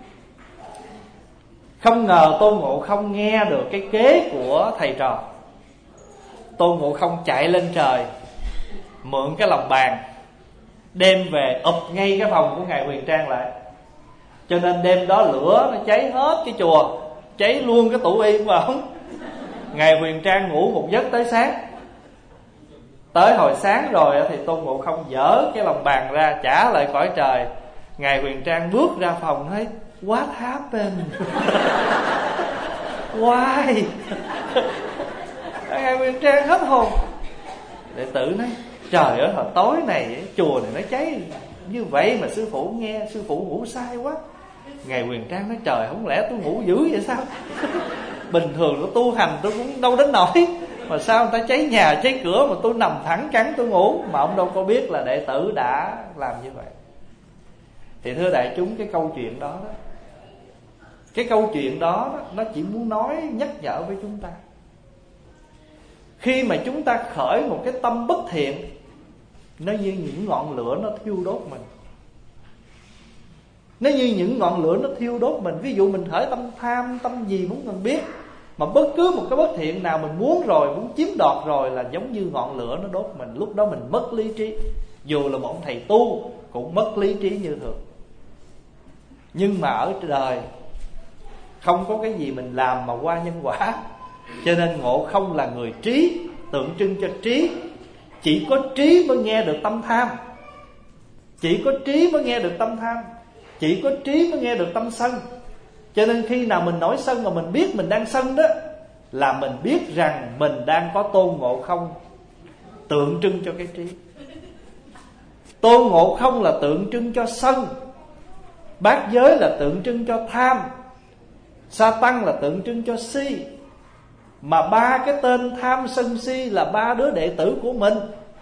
Không ngờ Tôn Ngộ Không nghe được cái kế của thầy trò. Tôn Ngộ Không chạy lên trời, mượn cái lòng bàn, đem về ụp ngay cái phòng của Ngài Huyền Trang lại. Cho nên đêm đó lửa nó cháy hết cái chùa, cháy luôn cái tủ y của ổng. Ngài Huyền Trang ngủ một giấc tới sáng. Tới hồi sáng rồi thì Tôn Ngộ Không dỡ cái lòng bàn ra trả lại cõi trời. Ngài Huyền Trang bước ra phòng nói what happened? Why? Ngài Huyền Trang hết hồn. Đệ tử nói trời ơi hồi tối này chùa này nó cháy như vậy mà sư phụ nghe, sư phụ ngủ sai quá. Ngài Huyền Trang nói trời không lẽ tôi ngủ dữ vậy sao? Bình thường tôi tu hành tôi cũng đâu đến nỗi, mà sao người ta cháy nhà cháy cửa mà tôi nằm thẳng cắn tôi ngủ. Mà ông đâu có biết là đệ tử đã làm như vậy. Thì thưa đại chúng, cái câu chuyện đó, đó Cái câu chuyện đó, đó nó chỉ muốn nói nhắc nhở với chúng ta. Khi mà chúng ta khởi một cái tâm bất thiện, nó như những ngọn lửa nó thiêu đốt mình. Nó như những ngọn lửa nó thiêu đốt mình. Ví dụ mình khởi tâm tham, tâm gì muốn mình biết, mà bất cứ một cái bất thiện nào mình muốn rồi, muốn chiếm đoạt rồi, là giống như ngọn lửa nó đốt mình. Lúc đó mình mất lý trí. Dù là một ông thầy tu cũng mất lý trí như thường. Nhưng mà ở đời không có cái gì mình làm mà qua nhân quả. Cho nên Ngộ Không là người trí, tượng trưng cho trí. Chỉ có trí mới nghe được tâm tham. Chỉ có trí mới nghe được tâm tham. Chỉ có trí mới nghe được tâm sân. Cho nên khi nào mình nổi sân mà mình biết mình đang sân đó, là mình biết rằng mình đang có Tôn Ngộ Không, tượng trưng cho cái trí. Tôn Ngộ Không là tượng trưng cho sân, Bát Giới là tượng trưng cho tham, Sa Tăng là tượng trưng cho si. Mà ba cái tên tham sân si là ba đứa đệ tử của mình.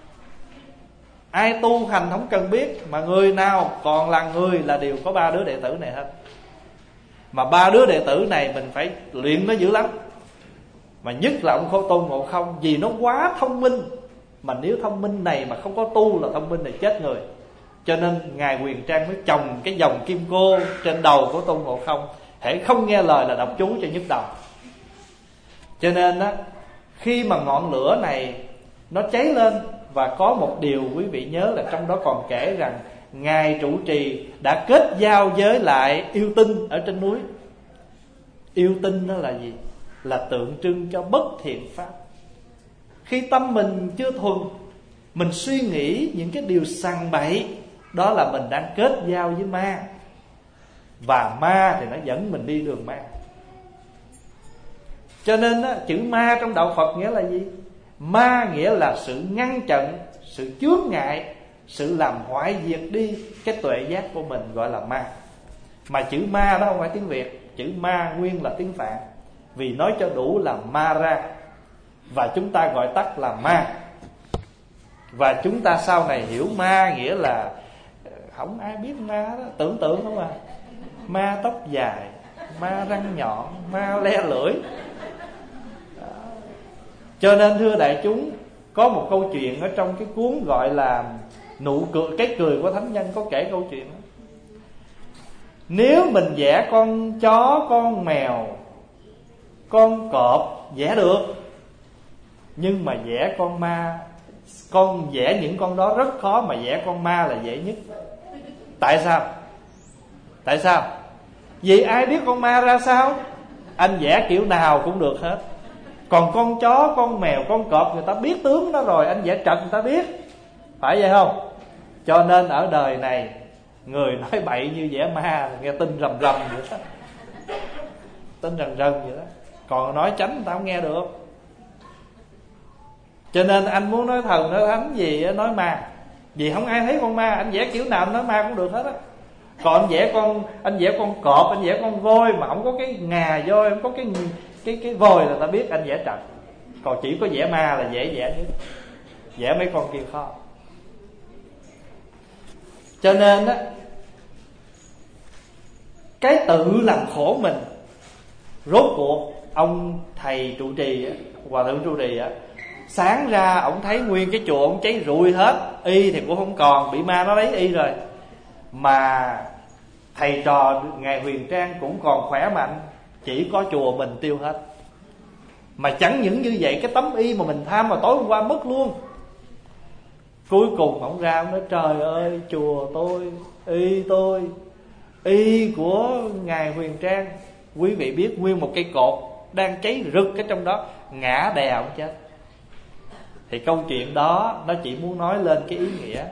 Ai tu hành không cần biết, mà người nào còn là người là đều có ba đứa đệ tử này hết. Mà ba đứa đệ tử này mình phải luyện nó dữ lắm. Mà nhất là ông Khổ Tôn Ngộ Không, vì nó quá thông minh. Mà nếu thông minh này mà không có tu là thông minh này chết người. Cho nên Ngài Huyền Trang mới trồng cái dòng kim cô trên đầu của Tôn Ngộ Không. hễ không nghe lời là đọc chú cho nhức đầu. Cho nên á, khi mà ngọn lửa này nó cháy lên, và có một điều quý vị nhớ là trong đó còn kể rằng Ngài trụ trì đã kết giao với lại yêu tinh ở trên núi. Yêu tinh đó là gì? Là tượng trưng cho bất thiện pháp. Khi tâm mình chưa thuần, mình suy nghĩ những cái điều sằng bậy, đó là mình đang kết giao với ma. Và ma thì nó dẫn mình đi đường ma. Cho nên á, chữ ma trong đạo Phật nghĩa là gì? Ma nghĩa là sự ngăn chặn, sự chướng ngại, sự làm hoại diệt đi cái tuệ giác của mình, gọi là ma. Mà chữ ma đó không phải tiếng Việt, chữ ma nguyên là tiếng Phạn, vì nói cho đủ là ma ra, và chúng ta gọi tắt là ma. Và chúng ta sau này hiểu ma nghĩa là không ai biết ma đó, tưởng tượng không à. Ma tóc dài, ma răng nhọn, ma le lưỡi. Cho nên thưa đại chúng, có một câu chuyện ở trong cái cuốn gọi là Nụ cười, cái cười của thánh nhân, có kể câu chuyện đó. Nếu mình vẽ con chó, con mèo, con cọp vẽ được, nhưng mà vẽ con ma, con vẽ những con đó rất khó, mà vẽ con ma là dễ nhất. Tại sao? Tại sao? Vì ai biết con ma ra sao? Anh vẽ kiểu nào cũng được hết. Còn con chó, con mèo, con cọp người ta biết tướng nó rồi, anh vẽ trật người ta biết. Phải vậy không? Cho nên ở đời này, người nói bậy như vẽ ma nghe tin rầm rầm vậy đó. Tin rầm rầm vậy đó. Còn nói chánh người ta không nghe được. Cho nên anh muốn nói thần nói thánh gì nói ma, vì không ai thấy con ma, anh vẽ kiểu nào anh nói ma cũng được hết á. Còn anh vẽ con anh vẽ con cọp, anh vẽ con voi mà không có cái ngà voi, không có cái cái cái voi là ta biết anh vẽ trật. Còn chỉ có vẽ ma là dễ vẽ nhất, vẽ mấy con kia khó. Cho nên á, cái tự làm khổ mình, rốt cuộc ông thầy trụ trì á, hòa thượng trụ trì á, sáng ra ổng thấy nguyên cái chùa ổng cháy rụi hết, y thì cũng không còn, bị ma nó lấy y rồi. Mà thầy trò Ngài Huyền Trang cũng còn khỏe mạnh, chỉ có chùa mình tiêu hết. Mà chẳng những như vậy, cái tấm y mà mình tham mà tối hôm qua mất luôn. Cuối cùng ổng ra ổng nói trời ơi, chùa tôi, y tôi, y của Ngài Huyền Trang, quý vị biết nguyên một cây cột đang cháy rực cái trong đó, ngã đè ổng chết. Thì câu chuyện đó nó chỉ muốn nói lên cái ý nghĩa,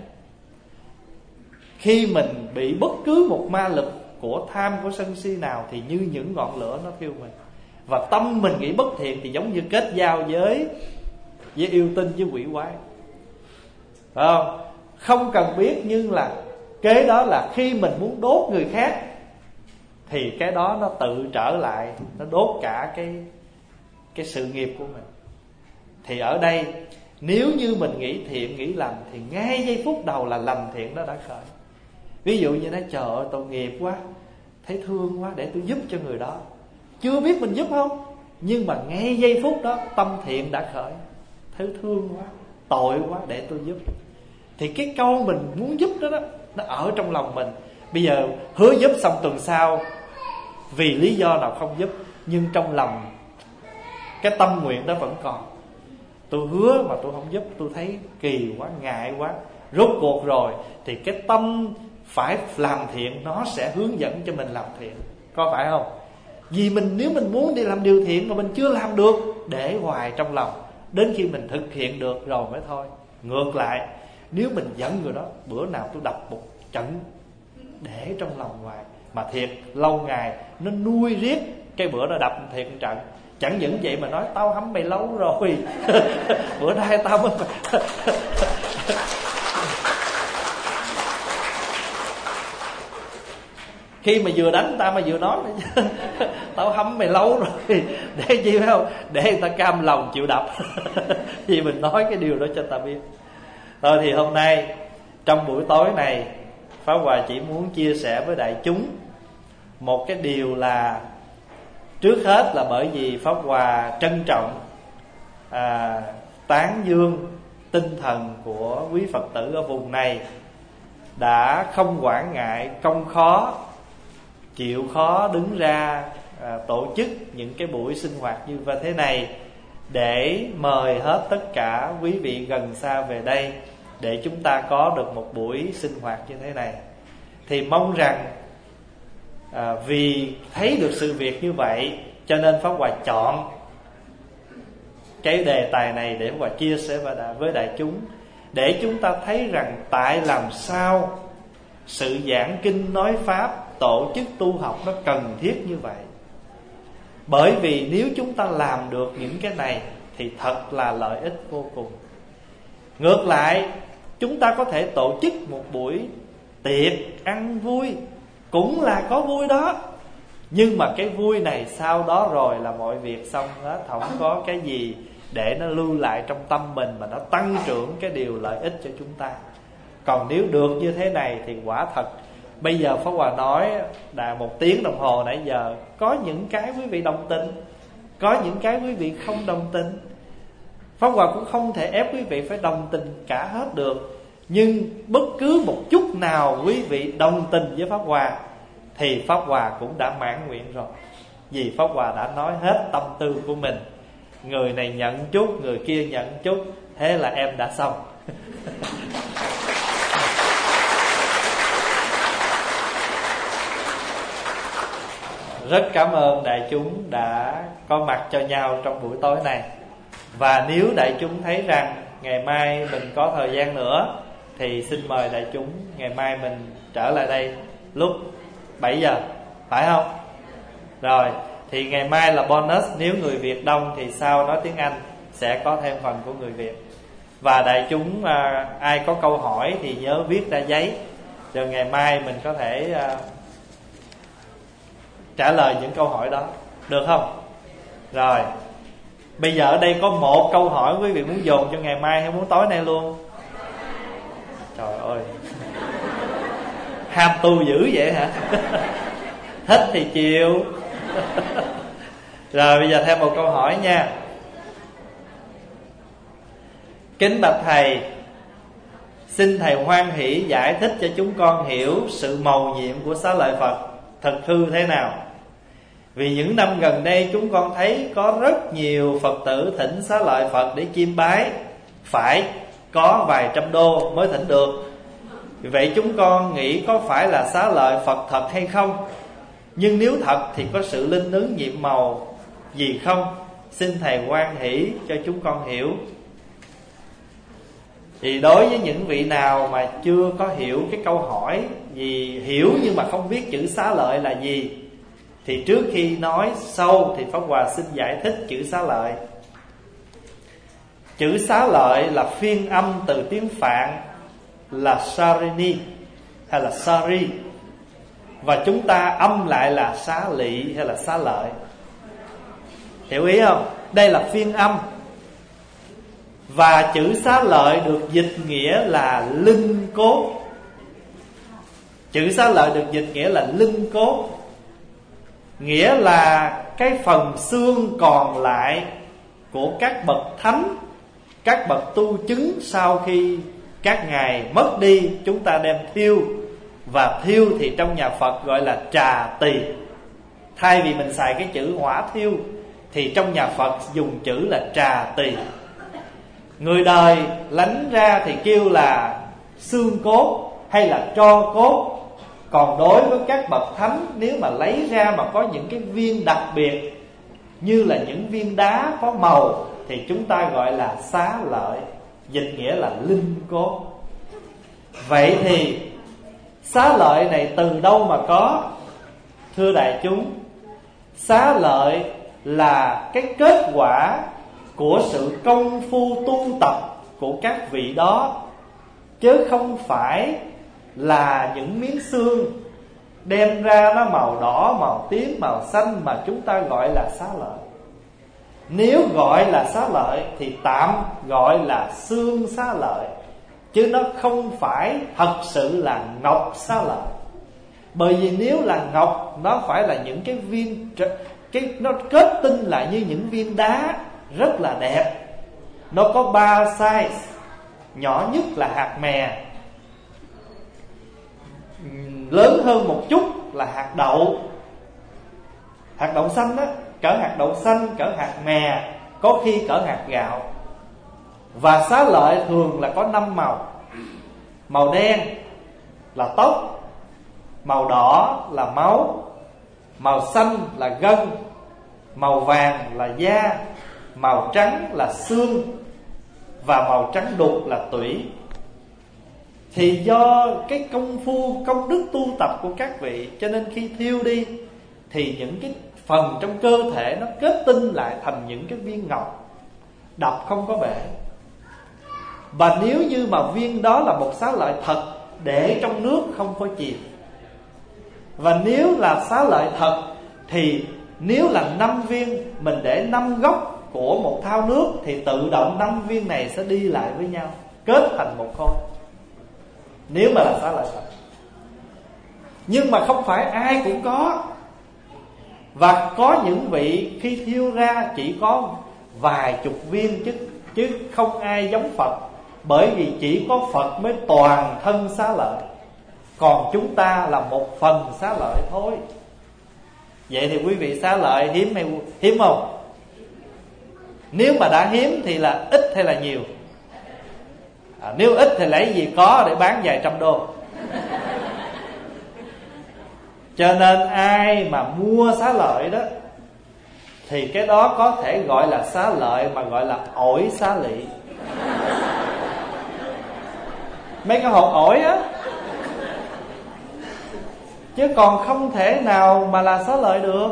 khi mình bị bất cứ một ma lực của tham, của sân si nào, thì như những ngọn lửa nó thiêu mình. Và tâm mình nghĩ bất thiện thì giống như kết giao với với yêu tinh, với quỷ quái. Phải không? Không cần biết, nhưng là kế đó là khi mình muốn đốt người khác, thì cái đó nó tự trở lại, nó đốt cả cái cái sự nghiệp của mình. Thì ở đây, nếu như mình nghĩ thiện, nghĩ lành, thì ngay giây phút đầu là lành thiện đó đã khởi. Ví dụ như nói trời ơi tội nghiệp quá, thấy thương quá, để tôi giúp cho người đó. Chưa biết mình giúp không, nhưng mà ngay giây phút đó tâm thiện đã khởi. Thấy thương quá, tội quá, để tôi giúp. Thì cái câu mình muốn giúp đó, đó nó ở trong lòng mình. Bây giờ hứa giúp xong tuần sau vì lý do nào không giúp, nhưng trong lòng cái tâm nguyện đó vẫn còn. Tôi hứa mà tôi không giúp, tôi thấy kỳ quá, ngại quá. Rốt cuộc rồi thì cái tâm phải làm thiện nó sẽ hướng dẫn cho mình làm thiện. Có phải không? Vì mình nếu mình muốn đi làm điều thiện mà mình chưa làm được, để hoài trong lòng, đến khi mình thực hiện được rồi mới thôi. Ngược lại, nếu mình giận người đó, bữa nào tôi đập một trận để trong lòng hoài, mà thiệt lâu ngày nó nuôi riết, cái bữa đó đập thiệt một trận. Chẳng những vậy mà nói tao hấm mày lâu rồi bữa nay tao mới khi mà vừa đánh ta mà vừa nói tao hấm mày lâu rồi, để chi phải không? Để người ta cam lòng chịu đập vì mình nói cái điều đó cho ta biết. Thôi thì hôm nay trong buổi tối này, Pháp Hòa chỉ muốn chia sẻ với đại chúng một cái điều là Trước hết là bởi vì Pháp Hòa trân trọng à, tán dương tinh thần của quý Phật tử ở vùng này đã không quản ngại công khó, chịu khó đứng ra à, tổ chức những cái buổi sinh hoạt như thế này để mời hết tất cả quý vị gần xa về đây để chúng ta có được một buổi sinh hoạt như thế này. Thì mong rằng à, vì thấy được sự việc như vậy cho nên Pháp Hòa chọn cái đề tài này để Pháp Hòa chia sẻ với đại chúng, để chúng ta thấy rằng tại làm sao sự giảng kinh nói pháp, tổ chức tu học nó cần thiết như vậy. Bởi vì nếu chúng ta làm được những cái này thì thật là lợi ích vô cùng. Ngược lại, chúng ta có thể tổ chức một buổi tiệc ăn vui, cũng là có vui đó, nhưng mà cái vui này sau đó rồi là mọi việc xong hết, không có cái gì để nó lưu lại trong tâm mình mà nó tăng trưởng cái điều lợi ích cho chúng ta. Còn nếu được như thế này thì quả thật, bây giờ Pháp Hòa nói đã một tiếng đồng hồ nãy giờ, có những cái quý vị đồng tình, có những cái quý vị không đồng tình. Pháp Hòa cũng không thể ép quý vị phải đồng tình cả hết được, nhưng bất cứ một chút nào quý vị đồng tình với Pháp Hòa thì Pháp Hòa cũng đã mãn nguyện rồi. Vì Pháp Hòa đã nói hết tâm tư của mình, người này nhận chút, người kia nhận chút, thế là em đã xong. Rất cảm ơn đại chúng đã có mặt cho nhau trong buổi tối này. Và nếu đại chúng thấy rằng ngày mai mình có thời gian nữa thì xin mời đại chúng ngày mai mình trở lại đây lúc bảy giờ, phải không? Rồi, thì ngày mai là bonus, nếu người Việt đông thì sau nói tiếng Anh sẽ có thêm phần của người Việt. Và đại chúng à, ai có câu hỏi thì nhớ viết ra giấy, rồi ngày mai mình có thể à, trả lời những câu hỏi đó, được không? Rồi, bây giờ ở đây có một câu hỏi quý vị muốn dồn cho ngày mai hay muốn tối nay luôn? Trời ơi, ham tu dữ vậy hả? Thích thì chịu. Rồi bây giờ thêm một câu hỏi nha. Kính bạch thầy, xin thầy hoan hỷ giải thích cho chúng con hiểu sự mầu nhiệm của Xá Lợi Phật thật hư thế nào. Vì những năm gần đây chúng con thấy có rất nhiều Phật tử thỉnh Xá Lợi Phật để chiêm bái, phải có vài trăm đô mới thỉnh được. Vì vậy chúng con nghĩ có phải là Xá Lợi Phật thật hay không? Nhưng nếu thật thì có sự linh ứng nhiệm màu gì không? Xin thầy hoan hỷ cho chúng con hiểu. Thì đối với những vị nào mà chưa có hiểu cái câu hỏi, vì hiểu nhưng mà không biết chữ xá lợi là gì, thì trước khi nói sâu thì Pháp Hòa xin giải thích chữ xá lợi. Chữ xá lợi là phiên âm từ tiếng Phạn là Sarini hay là Sari, và chúng ta âm lại là xá lị hay là xá lợi. Hiểu ý không? Đây là phiên âm. Và chữ xá lợi được dịch nghĩa là linh cốt. Chữ xá lợi được dịch nghĩa là linh cốt, nghĩa là cái phần xương còn lại của các bậc thánh, các bậc tu chứng sau khi các ngài mất đi, chúng ta đem thiêu. Và thiêu thì trong nhà Phật gọi là trà tỳ. Thay vì mình xài cái chữ hỏa thiêu thì trong nhà Phật dùng chữ là trà tỳ. Người đời lánh ra thì kêu là xương cốt hay là tro cốt. Còn đối với các bậc thánh, nếu mà lấy ra mà có những cái viên đặc biệt như là những viên đá có màu thì chúng ta gọi là xá lợi, dịch nghĩa là linh cốt. Vậy thì xá lợi này từ đâu mà có? Thưa đại chúng, xá lợi là cái kết quả của sự công phu tu tập của các vị đó, chứ không phải là những miếng xương đem ra nó màu đỏ, màu tím, màu xanh mà chúng ta gọi là xá lợi. Nếu gọi là xá lợi thì tạm gọi là xương xá lợi, chứ nó không phải thật sự là ngọc xá lợi. Bởi vì nếu là ngọc, nó phải là những cái viên cái nó kết tinh lại như những viên đá rất là đẹp. Nó có ba size. Nhỏ nhất là hạt mè, lớn hơn một chút là hạt đậu. Hạt đậu xanh đó, cỡ hạt đậu xanh, cỡ hạt mè, có khi cỡ hạt gạo. Và xá lợi thường là có năm màu. Màu đen là tóc, màu đỏ là máu, màu xanh là gân, màu vàng là da, màu trắng là xương, và màu trắng đục là tủy. Thì do cái công phu, công đức tu tập của các vị, cho nên khi thiêu đi thì những cái phần trong cơ thể nó kết tinh lại thành những cái viên ngọc, đập không có bể. Và nếu như mà viên đó là một xá lợi thật, để trong nước không có chìm. Và nếu là xá lợi thật thì nếu là năm viên, mình để năm góc của một thao nước, thì tự động năm viên này sẽ đi lại với nhau, kết thành một khối. Nếu mà là xá lợi thật. Nhưng mà không phải ai cũng có. Và có những vị khi thiêu ra chỉ có vài chục viên chứ, chứ không ai giống Phật. Bởi vì chỉ có Phật mới toàn thân xá lợi, còn chúng ta là một phần xá lợi thôi. Vậy thì quý vị xá lợi hiếm hay hiếm không? Nếu mà đã hiếm thì là ít hay là nhiều? À, nếu ít thì lấy gì có để bán vài trăm đô. Cho nên ai mà mua xá lợi đó thì cái đó có thể gọi là xá lợi, mà gọi là ổi xá lị. Mấy cái hộp ổi á. Chứ còn không thể nào mà là xá lợi được.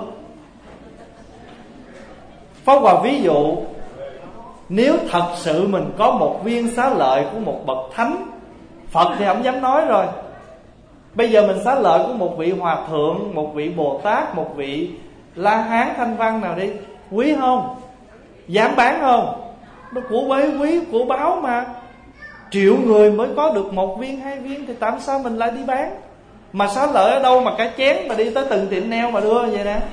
Pháp Hòa ví dụ, nếu thật sự mình có một viên xá lợi của một bậc thánh, Phật thì không dám nói rồi. Bây giờ mình xá lợi của một vị hòa thượng, một vị Bồ Tát, một vị La Hán Thanh Văn nào đi, quý không? Dám bán không? Nó của bấy quý, của báo mà. Triệu người mới có được một viên, hai viên, thì tại sao mình lại đi bán? Mà xá lợi ở đâu mà cả chén mà đi tới từng tiệm nail mà đưa vậy nè.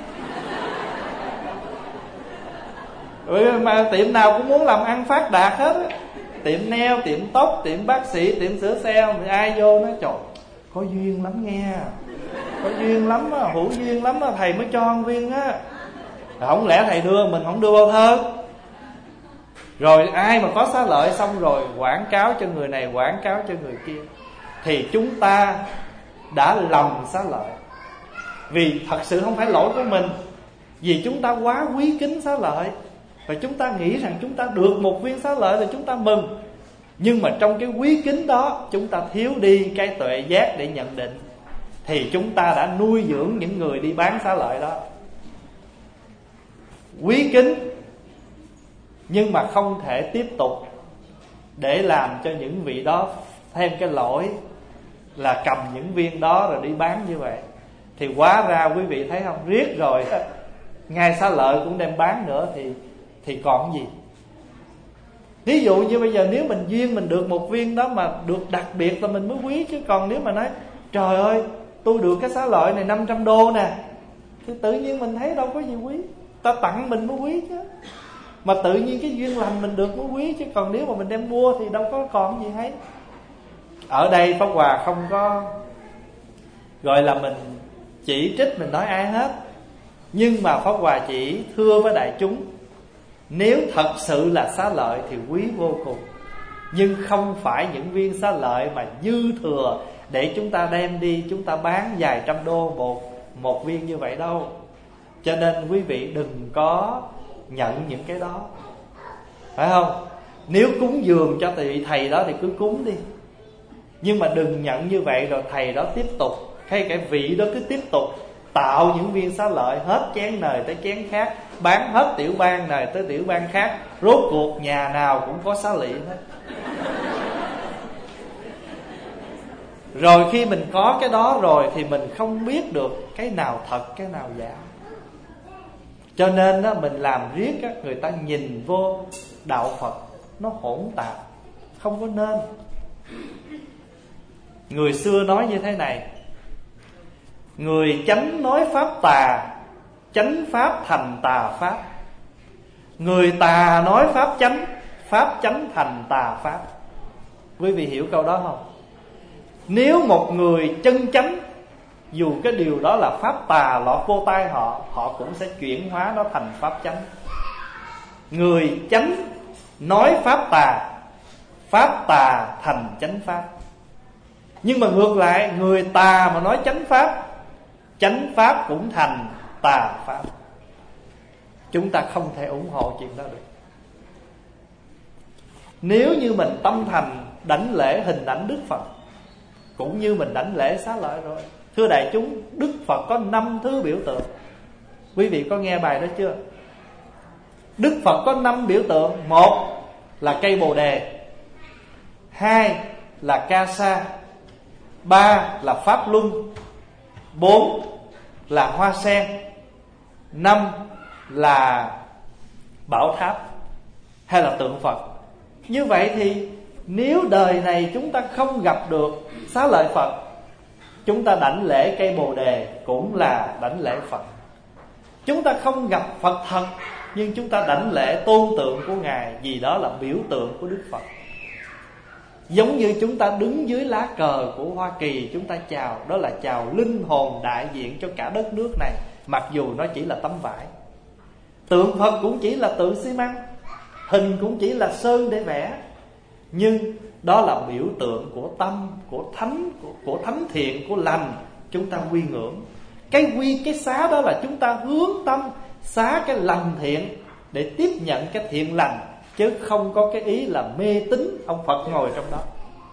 Mà tiệm nào cũng muốn làm ăn phát đạt hết á. Tiệm nail, tiệm tóc, tiệm bác sĩ, tiệm sửa xe, thì ai vô nói trời, có duyên lắm nghe, có duyên lắm á, hữu duyên lắm á, thầy mới cho ăn viên á. Không lẽ thầy đưa mình không đưa bao thơ? Rồi ai mà có xá lợi xong rồi quảng cáo cho người này, quảng cáo cho người kia, thì chúng ta đã lầm xá lợi. Vì thật sự không phải lỗi của mình, vì chúng ta quá quý kính xá lợi, và chúng ta nghĩ rằng chúng ta được một viên xá lợi thì chúng ta mừng. Nhưng mà trong cái quý kính đó, chúng ta thiếu đi cái tuệ giác để nhận định, thì chúng ta đã nuôi dưỡng những người đi bán xá lợi đó. Quý kính nhưng mà không thể tiếp tục để làm cho những vị đó thêm cái lỗi là cầm những viên đó rồi đi bán như vậy. Thì hóa ra quý vị thấy không, riết rồi ngay xá lợi cũng đem bán nữa, thì thì còn gì. Ví dụ như bây giờ nếu mình duyên mình được một viên đó mà được đặc biệt là mình mới quý. Chứ còn nếu mà nói trời ơi tôi được cái xá lợi này năm trăm đô nè, thì tự nhiên mình thấy đâu có gì quý. Ta tặng mình mới quý chứ. Mà tự nhiên cái duyên lành mình được mới quý. Chứ còn nếu mà mình đem mua thì đâu có còn gì hết. Ở đây Pháp Hòa không có gọi là mình chỉ trích, mình nói ai hết. Nhưng mà Pháp Hòa chỉ thưa với đại chúng, nếu thật sự là xá lợi thì quý vô cùng. Nhưng không phải những viên xá lợi mà dư thừa để chúng ta đem đi, chúng ta bán vài trăm đô một, một viên như vậy đâu. Cho nên quý vị đừng có nhận những cái đó, phải không? Nếu cúng dường cho vị thầy đó thì cứ cúng đi, nhưng mà đừng nhận như vậy rồi thầy đó tiếp tục, hay cái vị đó cứ tiếp tục tạo những viên xá lợi hết chén này tới chén khác, bán hết tiểu bang này tới tiểu bang khác. Rốt cuộc nhà nào cũng có xá lị hết. Rồi khi mình có cái đó rồi thì mình không biết được cái nào thật, cái nào giả. Cho nên đó, mình làm riết á, người ta nhìn vô đạo Phật nó hỗn tạp, không có nên. Người xưa nói như thế này: người chánh nói pháp tà, chánh pháp thành tà pháp. Người tà nói pháp chánh, pháp chánh thành tà pháp. Quý vị hiểu câu đó không? Nếu một người chân chánh, dù cái điều đó là pháp tà lọt vô tai họ, họ cũng sẽ chuyển hóa nó thành pháp chánh. Người chánh nói pháp tà, pháp tà thành chánh pháp. Nhưng mà ngược lại, người tà mà nói chánh pháp, chánh pháp cũng thành tà pháp. Chúng ta không thể ủng hộ chuyện đó được. Nếu như mình tâm thành đảnh lễ hình ảnh Đức Phật, cũng như mình đảnh lễ xá lợi rồi. Thưa đại chúng, Đức Phật có năm thứ biểu tượng. Quý vị có nghe bài đó chưa? Đức Phật có năm biểu tượng. Một là cây bồ đề, hai là ca sa, ba là pháp luân, bốn là hoa sen, năm là bảo tháp hay là tượng Phật. Như vậy thì nếu đời này chúng ta không gặp được xá lợi Phật, chúng ta đảnh lễ cây bồ đề cũng là đảnh lễ Phật. Chúng ta không gặp Phật thật, nhưng chúng ta đảnh lễ tôn tượng của Ngài, vì đó là biểu tượng của Đức Phật. Giống như chúng ta đứng dưới lá cờ của Hoa Kỳ, chúng ta chào, đó là chào linh hồn đại diện cho cả đất nước này, mặc dù nó chỉ là tấm vải. Tượng Phật cũng chỉ là tượng xi măng, hình cũng chỉ là sơn để vẽ, nhưng đó là biểu tượng của tâm, của thánh, của, của thánh thiện, của lành. Chúng ta quy ngưỡng. Cái quy, cái xá đó là chúng ta hướng tâm xá cái lành thiện để tiếp nhận cái thiện lành, chứ không có cái ý là mê tín ông Phật ngồi trong đó.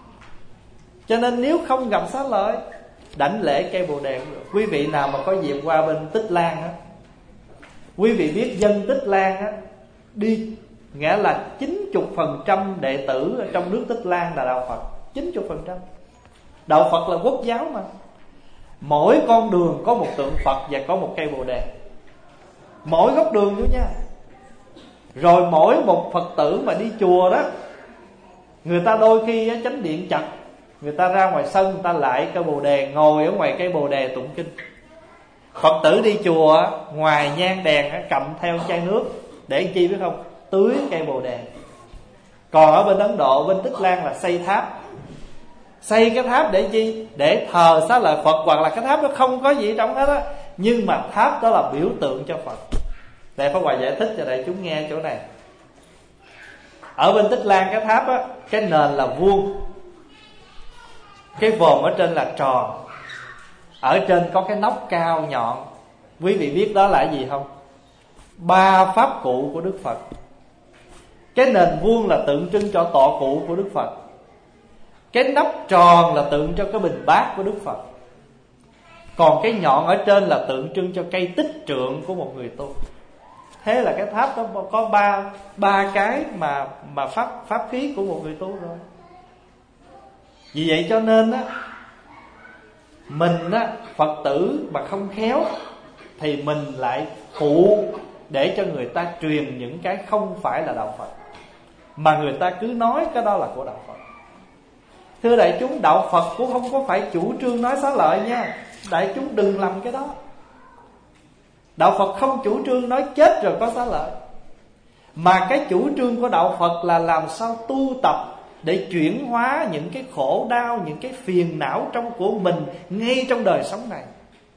Cho nên nếu không gặp xá lợi, đảnh lễ cây bồ đề cũng được. Quý vị nào mà có dịp qua bên Tích Lan á, quý vị biết dân Tích Lan á, đi nghĩa là chín mươi phần trăm đệ tử ở trong nước Tích Lan là đạo Phật. Chín mươi phần trăm. Đạo Phật là quốc giáo mà. Mỗi con đường có một tượng Phật và có một cây bồ đề, mỗi góc đường nữa nha. Rồi mỗi một Phật tử mà đi chùa đó, người ta đôi khi chánh điện chặt, người ta ra ngoài sân, người ta lại cây bồ đề, ngồi ở ngoài cây bồ đề tụng kinh. Phật tử đi chùa, ngoài nhang đèn cầm theo chai nước, để chi biết không? Tưới cây bồ đề. Còn ở bên Ấn Độ, bên Tích Lan là xây tháp. Xây cái tháp để chi? Để thờ xá lợi Phật, hoặc là cái tháp đó không có gì trong hết á, nhưng mà tháp đó là biểu tượng cho Phật. Đại Pháp Hòa giải thích cho đại chúng nghe chỗ này. Ở bên Tích Lan cái tháp á, cái nền là vuông, cái vòm ở trên là tròn, ở trên có cái nóc cao nhọn. Quý vị biết đó là gì không? Ba pháp cụ của Đức Phật. Cái nền vuông là tượng trưng cho tọa cụ của Đức Phật. Cái nắp tròn là tượng cho cái bình bát của Đức Phật. Còn cái nhọn ở trên là tượng trưng cho cây tích trượng của một người tu. Thế là cái tháp đó có ba ba cái mà mà pháp pháp khí của một người tu rồi. Vì vậy cho nên á, mình á, Phật tử mà không khéo thì mình lại phụ để cho người ta truyền những cái không phải là đạo Phật, mà người ta cứ nói cái đó là của đạo Phật. Thưa đại chúng, đạo Phật cũng không có phải chủ trương nói xá lợi nha. Đại chúng đừng làm cái đó. Đạo Phật không chủ trương nói chết rồi có xá lợi, mà cái chủ trương của đạo Phật là làm sao tu tập để chuyển hóa những cái khổ đau, những cái phiền não trong của mình ngay trong đời sống này.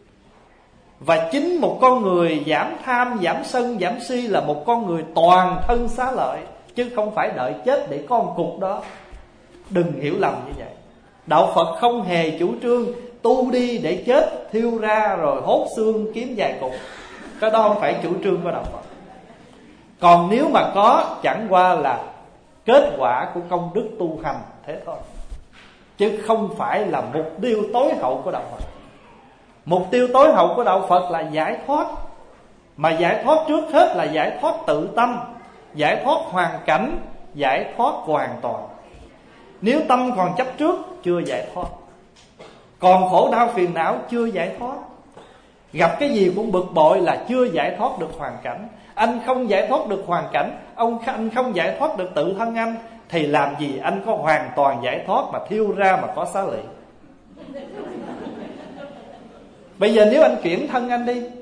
Và chính một con người giảm tham, giảm sân, giảm si là một con người toàn thân xá lợi, chứ không phải đợi chết để có một cục đó. Đừng hiểu lầm như vậy. Đạo Phật không hề chủ trương tu đi để chết, thiêu ra rồi hốt xương kiếm vài cục. Cái đó không phải chủ trương của đạo Phật. Còn nếu mà có, chẳng qua là kết quả của công đức tu hành thế thôi, chứ không phải là mục tiêu tối hậu của đạo Phật. Mục tiêu tối hậu của đạo Phật là giải thoát. Mà giải thoát trước hết là giải thoát tự tâm, giải thoát hoàn cảnh, giải thoát hoàn toàn. Nếu tâm còn chấp trước, chưa giải thoát. Còn khổ đau phiền não, chưa giải thoát. Gặp cái gì cũng bực bội là chưa giải thoát được hoàn cảnh. Anh không giải thoát được hoàn cảnh, ông anh không giải thoát được tự thân anh, thì làm gì anh có hoàn toàn giải thoát mà thiêu ra mà có xá lợi. Bây giờ nếu anh chuyển thân anh đi,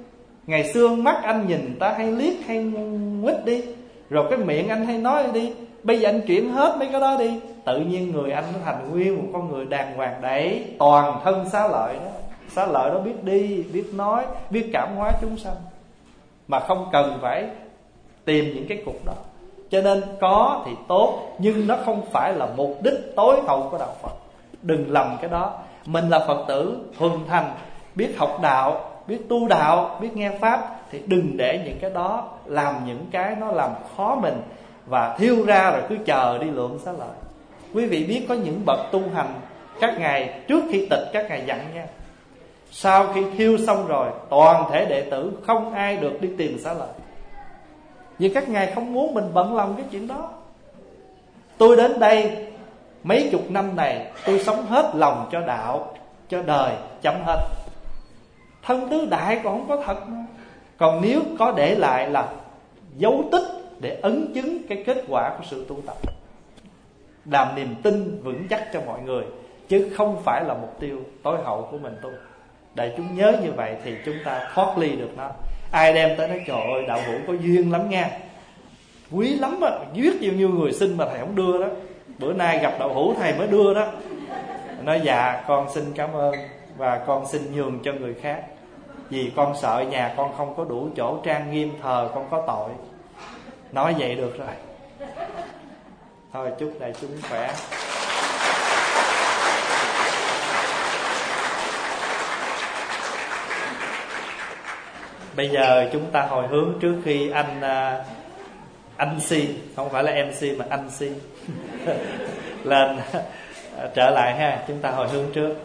Ngày xưa mắt anh nhìn ta hay liếc hay nguýt đi, rồi cái miệng anh hay nói đi, bây giờ anh chuyển hết mấy cái đó đi, tự nhiên người anh nó thành nguyên một con người đàng hoàng đấy. Toàn thân xá lợi đó. Xá lợi đó biết đi, biết nói, biết cảm hóa chúng sanh, mà không cần phải tìm những cái cục đó. Cho nên có thì tốt, nhưng nó không phải là mục đích tối hậu của đạo Phật. Đừng lầm cái đó. Mình là Phật tử thuần thành, biết học đạo, biết tu đạo, biết nghe Pháp, thì đừng để những cái đó làm những cái nó làm khó mình, và thiêu ra rồi cứ chờ đi lượng xá lợi. Quý vị biết có những bậc tu hành, các ngài trước khi tịch các ngài dặn nha, sau khi thiêu xong rồi toàn thể đệ tử không ai được đi tìm xá lợi, vì các ngài không muốn mình bận lòng cái chuyện đó. Tôi đến đây mấy chục năm này, tôi sống hết lòng cho đạo, cho đời, chấm hết. Thân tứ đại còn không có thật nữa. Còn nếu có để lại là dấu tích để ấn chứng cái kết quả của sự tu tập, làm niềm tin vững chắc cho mọi người, chứ không phải là mục tiêu tối hậu của mình tu. Để chúng nhớ như vậy thì chúng ta thoát ly được nó. Ai đem tới nói trời ơi đạo hữu có duyên lắm nha, quý lắm á, giết bao nhiêu người xin mà thầy không đưa đó, bữa nay gặp đạo hữu thầy mới đưa đó. Nói dạ con xin cảm ơn, và con xin nhường cho người khác, vì con sợ nhà con không có đủ chỗ trang nghiêm thờ, con có tội. Nói vậy được rồi. Thôi chúc đại chúng khỏe. Bây giờ chúng ta hồi hướng trước khi anh uh, anh Si, không phải là em xê mà anh Si lên uh, trở lại ha. Chúng ta hồi hướng trước.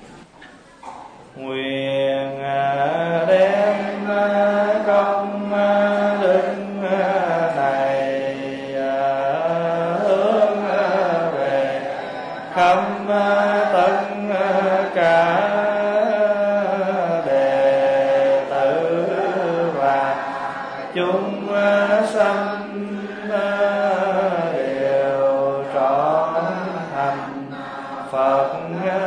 Nguyện uh, đem uh, công uh, đức uh, này uh, hướng uh, về khắp uh, tất uh, cả chúng sanh đều trọn thành Phật.